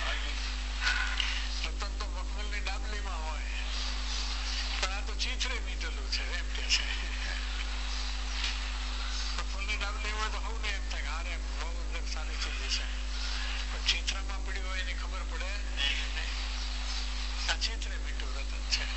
રતન તો મખમલની ડાબલીમાં હોય, પણ આ તો ચિત્રે મીઠેલું છે એમ કે છે. મખમલની ડાબલી હોય તો સૌને એમ થાય કે હારે બહુ અંદર સારી ચીજ છે, પણ ચિત્રમાં પડ્યું હોય એની ખબર પડે નહીં. આ ચિત્રે મીઠું રતન છે.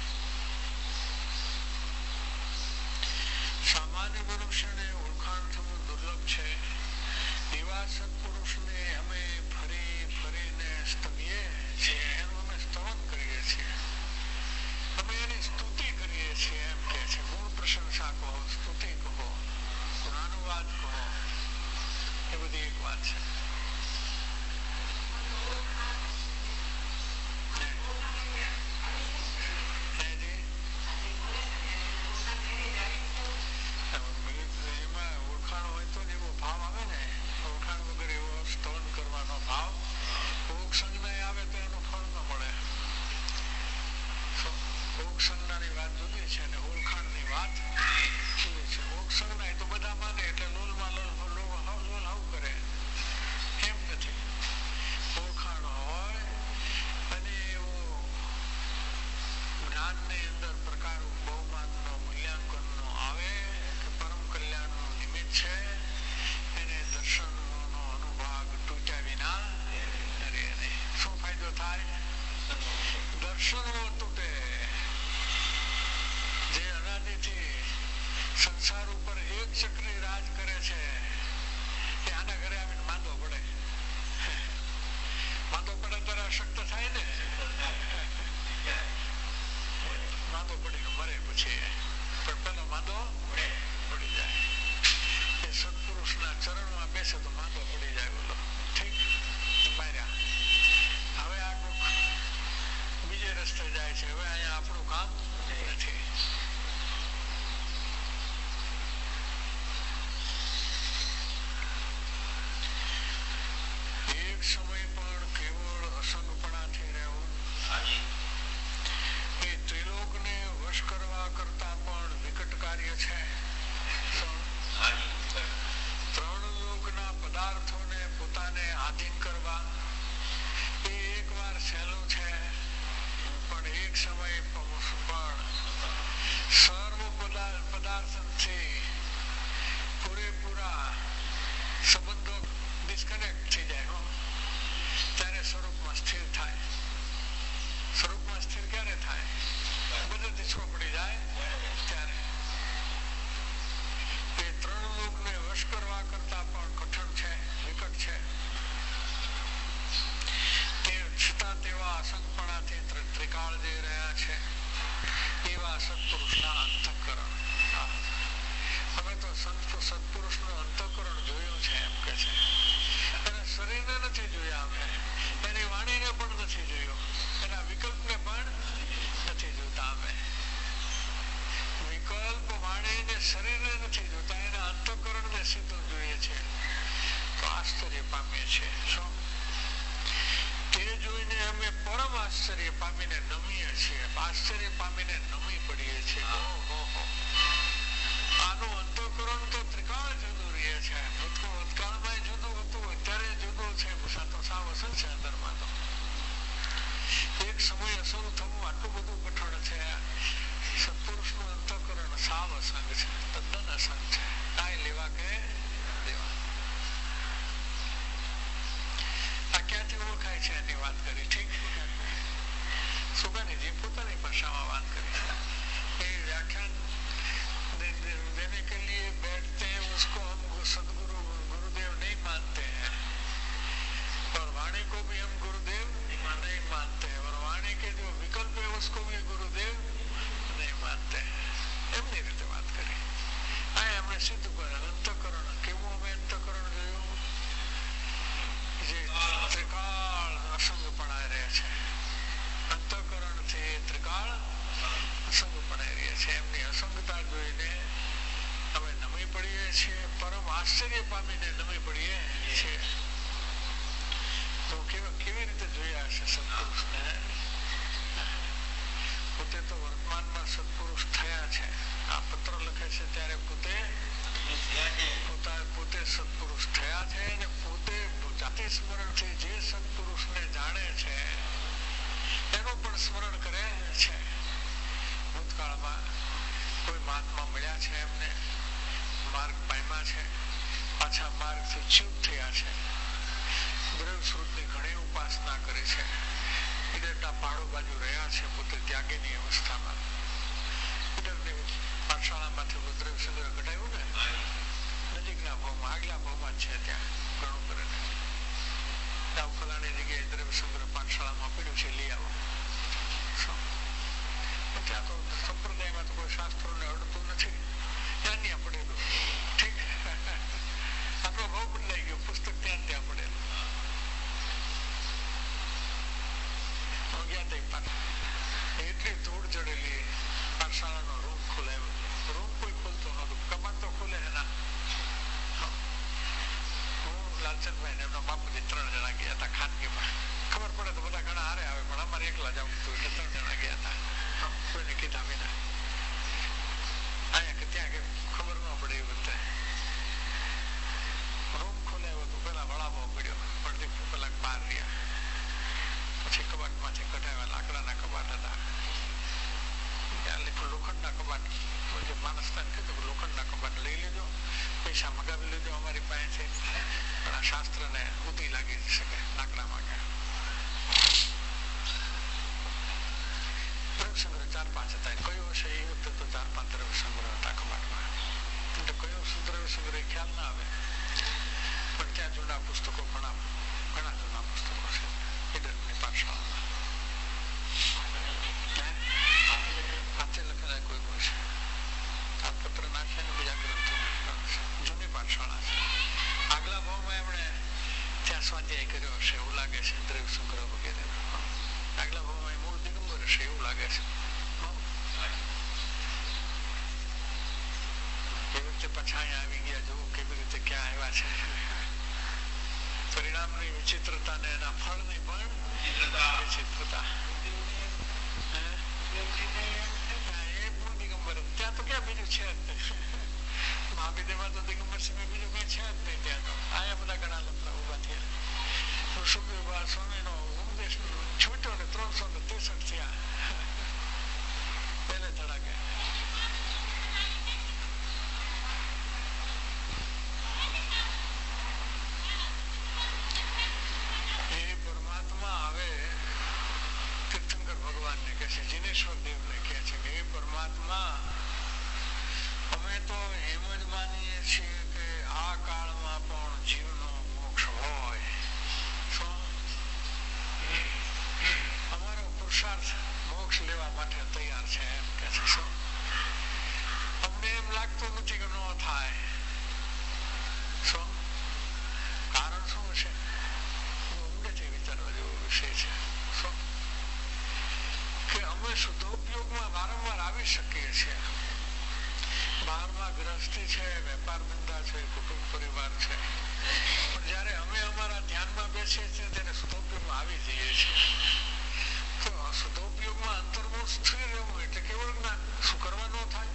સામાન્ય મનુષ્યને ઓળખાણ થવું દુર્લભ છે. એવા સત્પુરુષને અમે ફરી ફરીને સ્તવીએ છીએ, એનું અમે સ્તવન કરીએ છીએ, અમે એની સ્તુતિ કરીએ છીએ એમ કે છે. ગુણ પ્રશંસા કહો, સ્તુતિ કહો, ગુણાનુવાદ કહો, એ બધી એક વાત છે. સંસાર ઉપર એક ચક્રી રાજ કરે છે, કે આના ઘરે આવીને માંદો પડે. માંદો પડે ત્યારે અશક્ત થાય ને, માંદો પડીને મરે પછી, પણ પેલો માંદો પડી જાય. એ સત્પુરુષના ચરણમાં બેસે તો માંદો પડી જાય. બોલો ઠીક પાર્યા. હવે આ બીજે રસ્તે જાય છે, હવે અહીંયા આપણું કામ નથી. સમય પણ કેવળ અસંગપણાથી રહેવું એ ત્રિલોકને વશ કરવા કરતા પણ વિકટ કાર્ય છે. ત્રણ લોકના પદાર્થોને પોતાને આધીન કરવા એ એક વાર સહેલું છે, પણ એક સમય પણ સર્વ પદાર્થથી પૂરેપૂરા સંબંધો ડિસ્કનેક્ટ થઈ જાય, ત્યારે સ્વરૂપમાં સ્થિર થાય. સ્વરૂપમાં સ્થિર ક્યારે થાય? બધેથી છોપડી જાય ત્યારે. એ ત્રણ લોકને વશ કરવા કરતા પણ કઠણ છે, વિકટ છે. તે છતાં તેવા અસંગપણાથી ત્રિકાળ જઈ રહ્યા છે, એવા સત્પુરુષના અંતઃકરણ. અમે તો સત્પુરુષનું અંતઃકરણ જોયું છે એમ કે છે. એના શરીરને નથી જોયા અમે, એની વાણીને પણ નથી જોયું, એના વિકલ્પને પણ નથી જોતા અમે. વિકલ્પ, વાણીને, શરીરને નથી જોતા, એના અંતઃકરણને સીધું જોઈએ છે, તો આશ્ચર્ય પામીએ છીએ. શું તે જોઈને અમે પરમ આશ્ચર્ય પામીને નમીએ છીએ, આશ્ચર્ય પામીને નમી પડીએ છીએ. આનું અંતઃકરણ તો ત્રિકાળ જુદું રહે છે. ભૂતકાળમાં જુદું હતું, અત્યારે જુદું છે. તો સાવ અસર છે અંદરમાં. તો એક સમય અસંગ થવું આટલું બધું કઠણ છે. સત્પુરુષનું અંતઃકરણ સાવ અસંગ છે, તદ્દન અસંગ છે. કાંઈ લેવા કે દેવા. આ ક્યાંથી ઓળખાય છે એની વાત કરી. ઠીક, સુગાનીજી પોતાની ભાષામાં વાત કરી. એ વ્યાખ્યાન देने के लिए बैठते हैं उसको हम सदगुरु गुरुदेव नहीं मानते हैं, और वाणी को भी हम गुरुदेव नहीं मानते हैं, और वाणी के जो विकल्प है उसको भी गुरुदेव नहीं मानते हैं. એમની રીતે વાત કરી. આ એમણે સિદ્ધ કર્યું. અંતઃકરણ કેવું અમે અંતઃકરણ જોયું, જે ત્રિકાળ અસંગપણા રહે છે. અંતઃકરણથી ત્રિકાળ અસંગપણા રહે છે. એમની અસંગતા જોઈને અમે નમી પડીએ છીએ, પરમ આશ્ચર્ય પામીને નમી પડીએ છીએ. તો કેવી રીતે જોયા હશે સત્પુરુષને? પોતે તો વર્તમાનમાં સત્પુરુષ થયા છે. આ પત્ર લખે છે ત્યારે પોતે સત્પુરુષ થયા છે, અને પોતે સ્મરણ કરે છે. ભૂતકાળમાં કોઈ મહાત્મા મળ્યા છે, એમને માર્ગ પામ્યા છે, પાછા માર્ગથી ચ્યુત થયા છે, દ્રવ્ય સ્વરૂપની ઘણી ઉપાસના કરે છે, ઈડરના પહાડો બાજુ રહ્યા છે, પોતે ત્યાગીની અવસ્થામાં. ઈડરની પાઠશાળામાંથી દ્રવ્ય સંગ્રહ કઢાયું ને, નજીકના ભાવમાં આગલા ભાવમાં જ છે, ત્યાં ઘણું કરે ફલાણી જગ્યાએ દ્રવ્ય સંગ્રહ પાઠશાળામાં પડ્યું છે, લઈ આવો. ત્યાં તો સંપ્રદાયમાં તો કોઈ શાસ્ત્રોને અડતું નથી, ત્યાં પડેલું. ઠીક, આપણો ભાવ બદલાઈ ગયો, પુસ્તક ત્યાં પડેલું. એટલી ધૂળ ચડેલી, પાઠશાળાનો રૂમ ખોલાયો, રૂમ કોઈ ખોલતો નહોતું, કબાટ તો ખોલે એના. હું લાલચંદભાઈ ને એમના બાપુજી 3 જણા ગયા હતા ખાનગીમાં. ખબર પડે તો બધા ઘણા હારે આવે, પણ અમારે એકલા જ આવતું એટલે 3 જણા ગયા હતા, કોઈને કીધા વિના. અહીંયા કે ત્યાં કે ખબર ન પડે એ બધા. રૂમ ખોલાયો હતો, પેલા વડાપાવ પડ્યો, અડધી કલાક બહાર રહ્યા, પછી કબાટમાંથી કઢાવ્યા લાકડાના કબાટ હતા, લોખંડના કબાટ. જે માણસને કીધું લોખંડના કબાટ લઈ લેજો, પૈસા મગાવી લેજો અમારી પાસેથી, પણ આ શાસ્ત્રને ઉધી લાગી શકે લાકડામાં. દ્રવ્ય સંગ્રહ 4-5 હતા, કયો હશે એ વખતે તો 4-5 દ્રવ્ય સંગ્રહ હતા કબાટમાં. એટલે કયો દ્રવ્ય સંગ્રહ ખ્યાલ ના આવે, પણ ત્યાં જૂના પુસ્તકો ઘણા જૂના પુસ્તકો છે ઈડરની પાઠશાળામાં. હાથે લખેલા કોઈ છે, તાપપત્ર નાખે ને બીજા ગ્રંથો જૂની પાઠશાળા છે. આગલા ભાવમાં એમણે ત્યાં સ્વાધ્યાય કર્યો હશે એવું લાગે છે, દ્રવ્ય સંગ્રહ વગેરે. આગલા ભાવમાં એ મૂળ દિગંબર હશે એવું લાગે છે. એ વખતે પાછા અહીંયા આવી ગયા, જોવું કેવી રીતે ક્યાં આવ્યા છે. પરિણામની વિચિત્રતા ને એના ફળની પણ વિચિત્રતા. એ મૂળ દિગંબર, ત્યાં તો ક્યાં બીજું છે જ નહીં. મહાવિદ્યમાં તો દિગંબર સિવાય બીજું કઈ છે જ નહીં. ત્યાં તો આયા બધા ઘણા લફડા ઉભા થયા. સુખદેવ સ્વામીનો ઉપદેશ છૂટ્યો ને 363 થયા પહેલે ધડાકે. એ પરમાત્મા હવે તીર્થંકર ભગવાનને કહે છે, જીનેશ્વર દેવને કહે છે કે એ પરમાત્મા, અમે તો એમ જ માનીએ છીએ કે આ કાળમાં પણ જીવનો મોક્ષ હોય. અમારો પુરુષાર્થ મોક્ષ લેવા માટે તૈયાર છે એમ કે છે. શું અમને એમ લાગતું નથી કે ન થાય? શું કારણ શું છે? ઊંડેથી વિચારવા જેવો વિષય છે. શું કે અમે શુદ્ધોપયોગમાં વારંવાર આવી શકીએ છીએ. બહારમાં ગ્રસ્તી છે, વેપાર ધંધા છે, કુટુંબ પરિવાર છે, પણ જયારે અમે અમારા ધ્યાનમાં બેસીએ છીએ ત્યારે શુદ્ધોપયોગમાં આવી જઈએ છીએ. તો શુદ્ધોપયોગમાં અંતર્મુખ સ્થિર રહેવું એટલે કેવળ જ્ઞાન. શું કરવા ન થાય?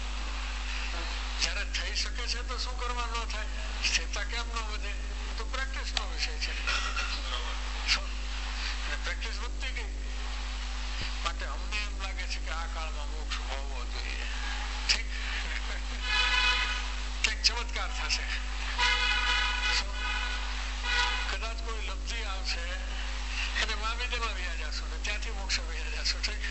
જયારે થઈ શકે છે તો શું કરવા ન થાય? સ્થિરતા કેમ ન વધે? તો પ્રેક્ટિસ નો વિષય છે. પ્રેક્ટિસ વધતી ગઈ માટે અમને એમ લાગે છે કે આ કાળમાં મોક્ષ હોવો જોઈએ. ઠીક, કંઈક ચમત્કાર થશે. કદાચ કોઈ લબ્ધિ આવશે અને મહાવિદ્યમાં વ્યા જશો ને ત્યાંથી મોક્ષ વ્યા જશો. ઠીક,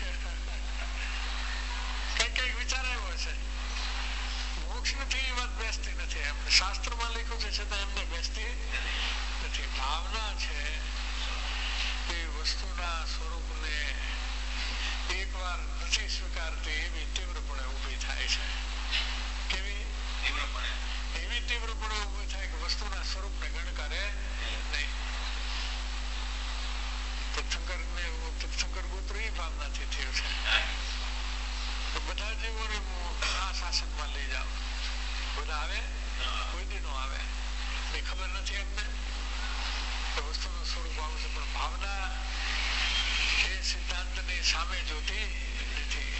કઈક વિચાર આવ્યો હશે. મોક્ષ નથી એ વાત બેસતી નથી. એમ શાસ્ત્રમાં લખ્યું છે છતાં એમને બેસતી નથી. ભાવના છે એ વસ્તુના સ્વરૂપને એકવાર નથી સ્વીકારતી એવી તીવ્રપણે ઉભી થાય છે. કેવી? એવી તીવ્રપણે ઉભી થાય કે વસ્તુના સ્વરૂપને ગણકારે નહીં. તીર્થંકર ગોત્ર એ ભાવનાથી થયું છે. તો બધા જીવોને આ શાસનમાં લઈ જાઓ. બધા આવે? કોઈ દી નો આવે. એ ખબર નથી એમને વસ્તુનું સ્વરૂપ આવશે, પણ ભાવના એ સિદ્ધાંતની સામે જોતી નથી.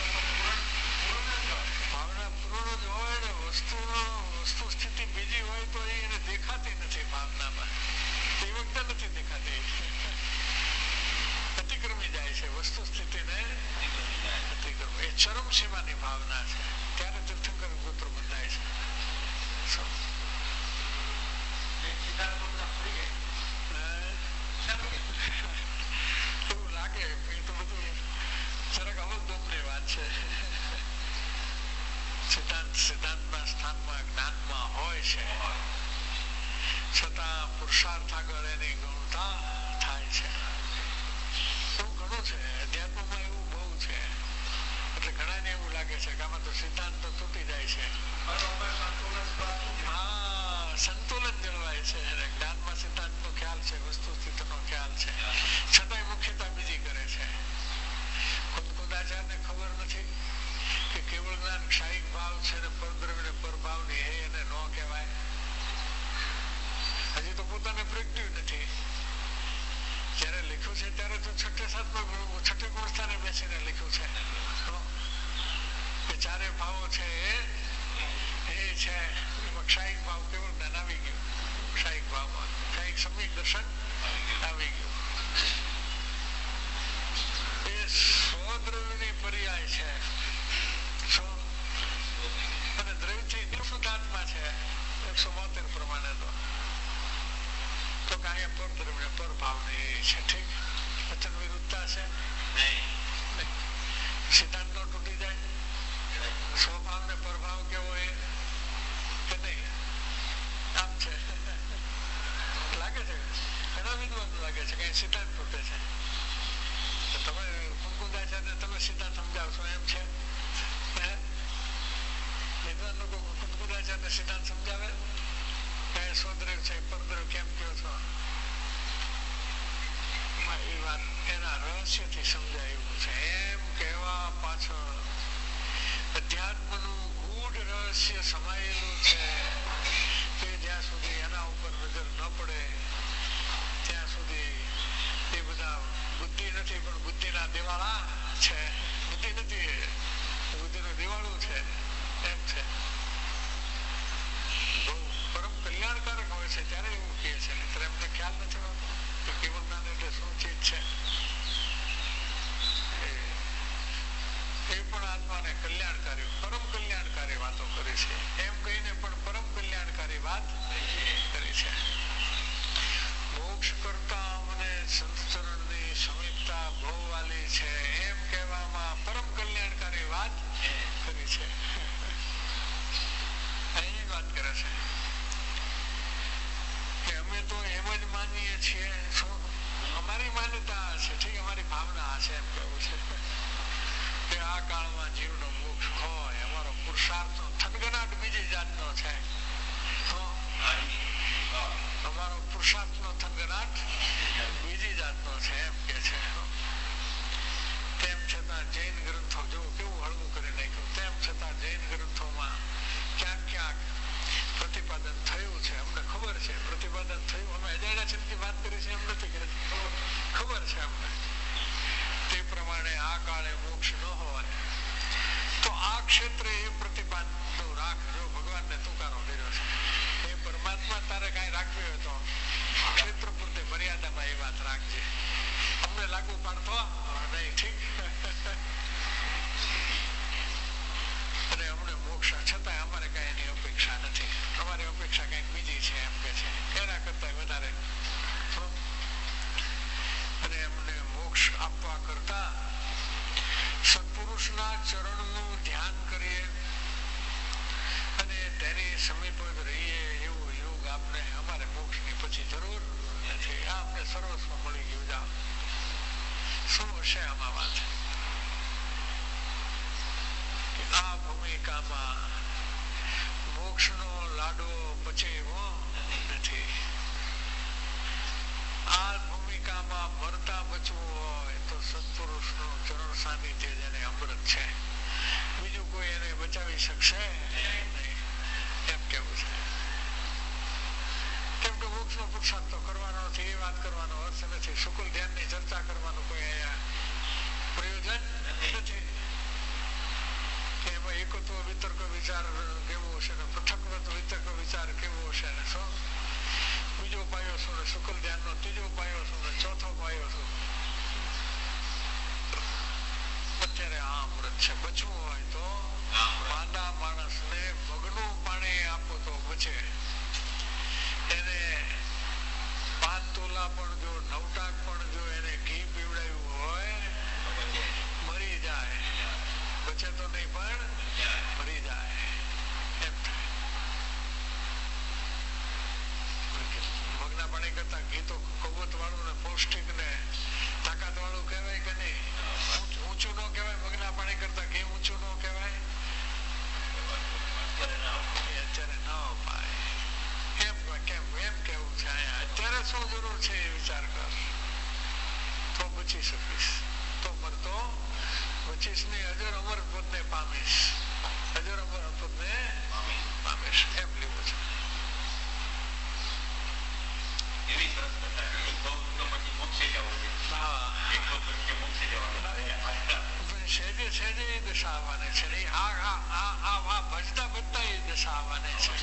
ભાવના પૂર્ણ જ હોય ને વસ્તુ સ્થિતિ બીજી હોય તો એને દેખાતી નથી. ભાવનામાં એ વખતે નથી દેખાતી, અતિક્રમી જાય છે વસ્તુ. વસ્તુ સ્થિતિને નથી કરવું. એ ચરમ સીમાની ભાવના છે. ત્યારે તીર્થંકર ગોત્ર બંધાય છે. એવું લાગે એ તો બધું જરાક અવગમની વાત છે. સિદ્ધાંતના સ્થાનમાં જ્ઞાનમાં હોય છે, છતાં પુરુષાર્થ આગળ એની ગૌણતા થાય છે. એવું ઘણું છે અધ્યાત્મમાં, એવું બહુ છે. એટલે ઘણાને એવું લાગે છે કે આમાં તો સિદ્ધાંત તો તૂટી જાય છે. હા, સંતુલન જળવાય છે. જ્ઞાનમાં સિદ્ધાંતનો ખ્યાલ છે, વસ્તુ સ્થિતિનો ખ્યાલ છે, છતાંય મુખ્યતા બીજી કરે છે. ખુદાચારને ખબર નથી કે કેવળ જ્ઞાન ક્ષાયિક ભાવ છે ને પરદ્રવ્ય પરભાવની એ એને ન કહેવાય. હજી તો પોતાને પ્રગટ્યું નથી. જયારે લખ્યું છે ત્યારે તો છઠ્ઠી ગુણસ્થાને બેસીને લખ્યું છે કે ચારે ભાવો છે એ છે. ક્ષાયિક ભાવ કેવળ જ્ઞાન આવી ગયું. ક્ષાયિક ભાવમાં ક્ષાયિક સમ્યક દર્શન આવી ગયું. એ સ્વદ્રવ્યની પર્યાય છે અને દ્રવ્યથી નિશુદ્ધાત્મા છે. 172 પ્રમાણે તો કાંઈ પરદ્રવ્ય પરભાવની છે. ઠીક, વચન વિરુદ્ધતા છે. સિદ્ધાંત નો તૂટી જાય. સ્વભાવ ને પરભાવ કેવો એ કે નહીં, આમ છે. લાગે છે ઘણા વિદ્વાન લાગે છે કે સિદ્ધાંત તૂટે છે. તમે કુંકુદાચાર્ય તમે સિદ્ધાંત સમજાવશો એમ છે? વિદ્વાન લોકો કુંકુદાચાર્ય સિદ્ધાંત સમજાવે કે સ્વદ્રવ છે પરદ્રવ કેમ કહો છો? એ વાત એના રહસ્યથી સમજાયું છે. એમ કહેવા પાછળ અધ્યાત્મનું ગૂઢ રહસ્ય સમાયેલું છે કે જ્યાં સુધી એના ઉપર નજર ન પડે ત્યાં સુધી એ બધા બુદ્ધિ નથી, પણ બુદ્ધિના દિવાળા છે. બુદ્ધિ નથી, બુદ્ધિનું દિવાળું છે એમ છે. બહુ પરમ કલ્યાણકારક હોય છે ત્યારે એવું કહે છે. નહીંતર એમને ખ્યાલ નથી હોતો કે કેવળ જ્ઞાન એટલે શું ચીજ છે. એ પણ આત્માને કલ્યાણકારી, પરમ કલ્યાણકારી વાતો કરી છે. એમ કહીને પણ પરમ કલ્યાણકારી વાત કરી છે. મોક્ષ કરતા મને સંતચરણની સમીપતા બહુ વાલી છે એમ કહેવામાં પરમ કલ્યાણકારી વાત કરી છે. અહીં વાત કરે છે કે અમે તો એમ જ માનીએ છીએ. શું અમારી માન્યતા હશે, ઠીક, અમારી ભાવના હશે એમ કેવું છે કે આ કાળમાં જીવનો મોક્ષ હોય. અમારો પુરુષાર્થનો થનગનાટ બીજી જાતનો છે. અમારો પુરુષાર્થનો થનગનાટ બીજી જાતનો છે એમ કે છે. તેમ છતાં જૈન ગ્રંથો જો કેવું હળવું કરી નાખ્યું. તેમ છતાં જૈન ગ્રંથોમાં ક્યાંક ક્યાંક પ્રતિપાદન થયું છે. અમને ખબર છે પ્રતિપાદન થયું. અમે અજાણ્યા છે વાત કરી છે એમ નથી કરી, ખબર છે અમને. તે પ્રમાણે આ કાળે મોક્ષ ન હોય તો આ ક્ષેત્રે એ પ્રતિપાદન રાખજો. ભગવાનને તુકારો કર્યો છે. એ પરમાત્મા તારે કાંઈ રાખવી હોય તો ક્ષેત્ર પૂરતી મર્યાદામાં એ વાત રાખજે. અમને લાગુ પાડતો નહીં, ઠીક. અને અમને મોક્ષ છતાં અમારે કઈ એની અપેક્ષા નથી. અમારી અપેક્ષા કઈક બીજી છે એમ કે છે. એના કરતા વધારે અને એમને મોક્ષ આપવા કરતા સત્પુરુષના ચરણનું ધ્યાન કરીએ અને તેની સમીપ જ રહીએ એવો યોગ આપને અમારે મોક્ષની પછી જરૂર નથી. આ અમને સર્વસ્વ મળી ગયું. જાઓ શું હશે આમાં વાત? આ ભૂમિકામાં મોક્ષનો લાડવો પચેવો નથી. આ ભૂમિકામાં મરતા બચવું હોય તો સત્પુરુષનું ચરણ સાનિધ્ય જેને અમૃત છે. બીજું કોઈ એને બચાવી શકશે નહીં એમ કેવું છે. કેમ કે મોક્ષનો પુરુષાર્થ તો કરવાનો નથી. એ વાત કરવાનો અર્થ નથી. શુકલ ધ્યાનની ચર્ચા કરવાનું કોઈ અહીંયા પ્રયોજન નથી. એમાં એકત્વ વિતર્ક વિચાર કેવો હશે ને પૃથકત્વ વિતર્ક વિચાર કેવો હશે ને શું બીજો પાયો શું ને શુકલ ધ્યાનનો ત્રીજો પાયો શું ને ચોથો પાયો શું. છે. બચવું હોય તો માંદા માણસને મગનું પાણી આપો તો બચે. એને 5 તોલા પણ જો 9 ટાક પણ જો એને ઘી પીવડાવ્યું હોય મરી જાય. બચે તો નહીં પણ મરી જાય એમ થાય. મગના પાણી કરતા ઘી તો કવત વાળું ને પૌષ્ટિક ને તાકાત વાળું કહેવાય કે નહીં? ઊંચું ન કહેવાય? મગના પાણી કરતા ઘી ઊંચું ન કહેવાય? અત્યારે ન અપાય એમ કેમ એમ કેવું છે? અત્યારે શું જરૂર છે એ વિચાર કર તો બચી શકીશ. તો મરતો બચીશ નહીં, અજર અમર પદને પામીશ. અજર અમર પદને પામીશ એમ લેવું છે. સહેજે સહેજે એ દશા આવવાની છે. ભજતા ભજતા એ દશા આવવાની છે.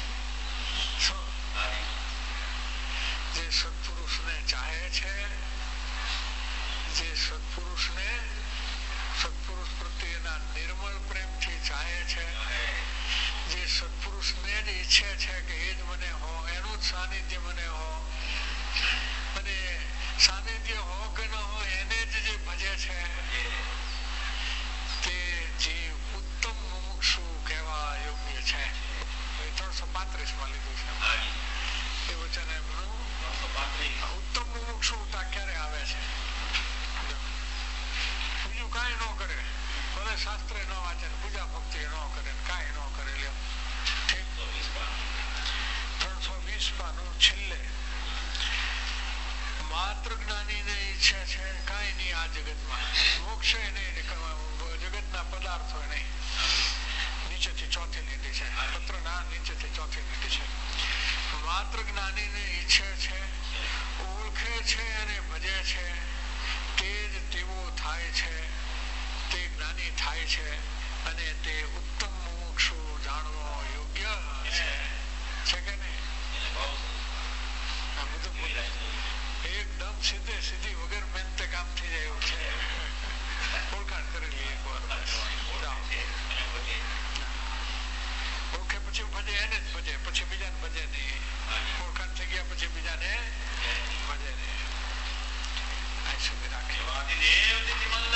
જે સત્પુરુષને ચાહે છે, જે સત્પુરુષ પ્રત્યેના નિર્મળ પ્રેમથી ચાહે છે, જે સત્પુરુષને જ ઈચ્છે છે કે એ જ મને હો, એનું જ સાનિધ્ય મને હો, અને સાનિધ્ય હો કે ન હો એને જ જે ભજે છે તે જીવ ઉત્તમ મુમુક્ષુ કહેવા યોગ્ય છે. 335 લીધું છે એ વચન એમનું. ઉત્તમ મુમુક્ષુતા ક્યારે આવે છે? બીજું કાંઈ ન કરે, ભલે શાસ્ત્ર ન વાંચે, પૂજા ભક્તિ ન કરે, કાંઈ ન કરે. લ્યો 320 પાનું છેલ્લે માત્ર જ્ઞાનીને ઈચ્છે છે કાંઈ નહીં આ જગતમાં, મોક્ષ નહીં, જગતના પદાર્થો નહીં. નીચેથી ચોથી લીટી છે, પત્રના નીચેથી ચોથી લીટી છે. માત્ર જ્ઞાનીને ઈચ્છે છે, ઓળખે છે અને ભજે છે, તે જ તેવો થાય છે, તે જ્ઞાની થાય છે અને તે ઉત્તમ મોક્ષ જાણવો યોગ્ય છે કે નહીં? આ બધું એકદમ સીધી વગર મહેનતે કામ થઈ જાય એવું છે. ઓળખાણ કરેલી એક વાર ઓળખે પછી ભજે એને જ ભજે, પછી બીજાને ભજે નહીં. ઓળખાણ થઈ ગયા પછી બીજાને ભજે નહીં. આ સુધી રાખે.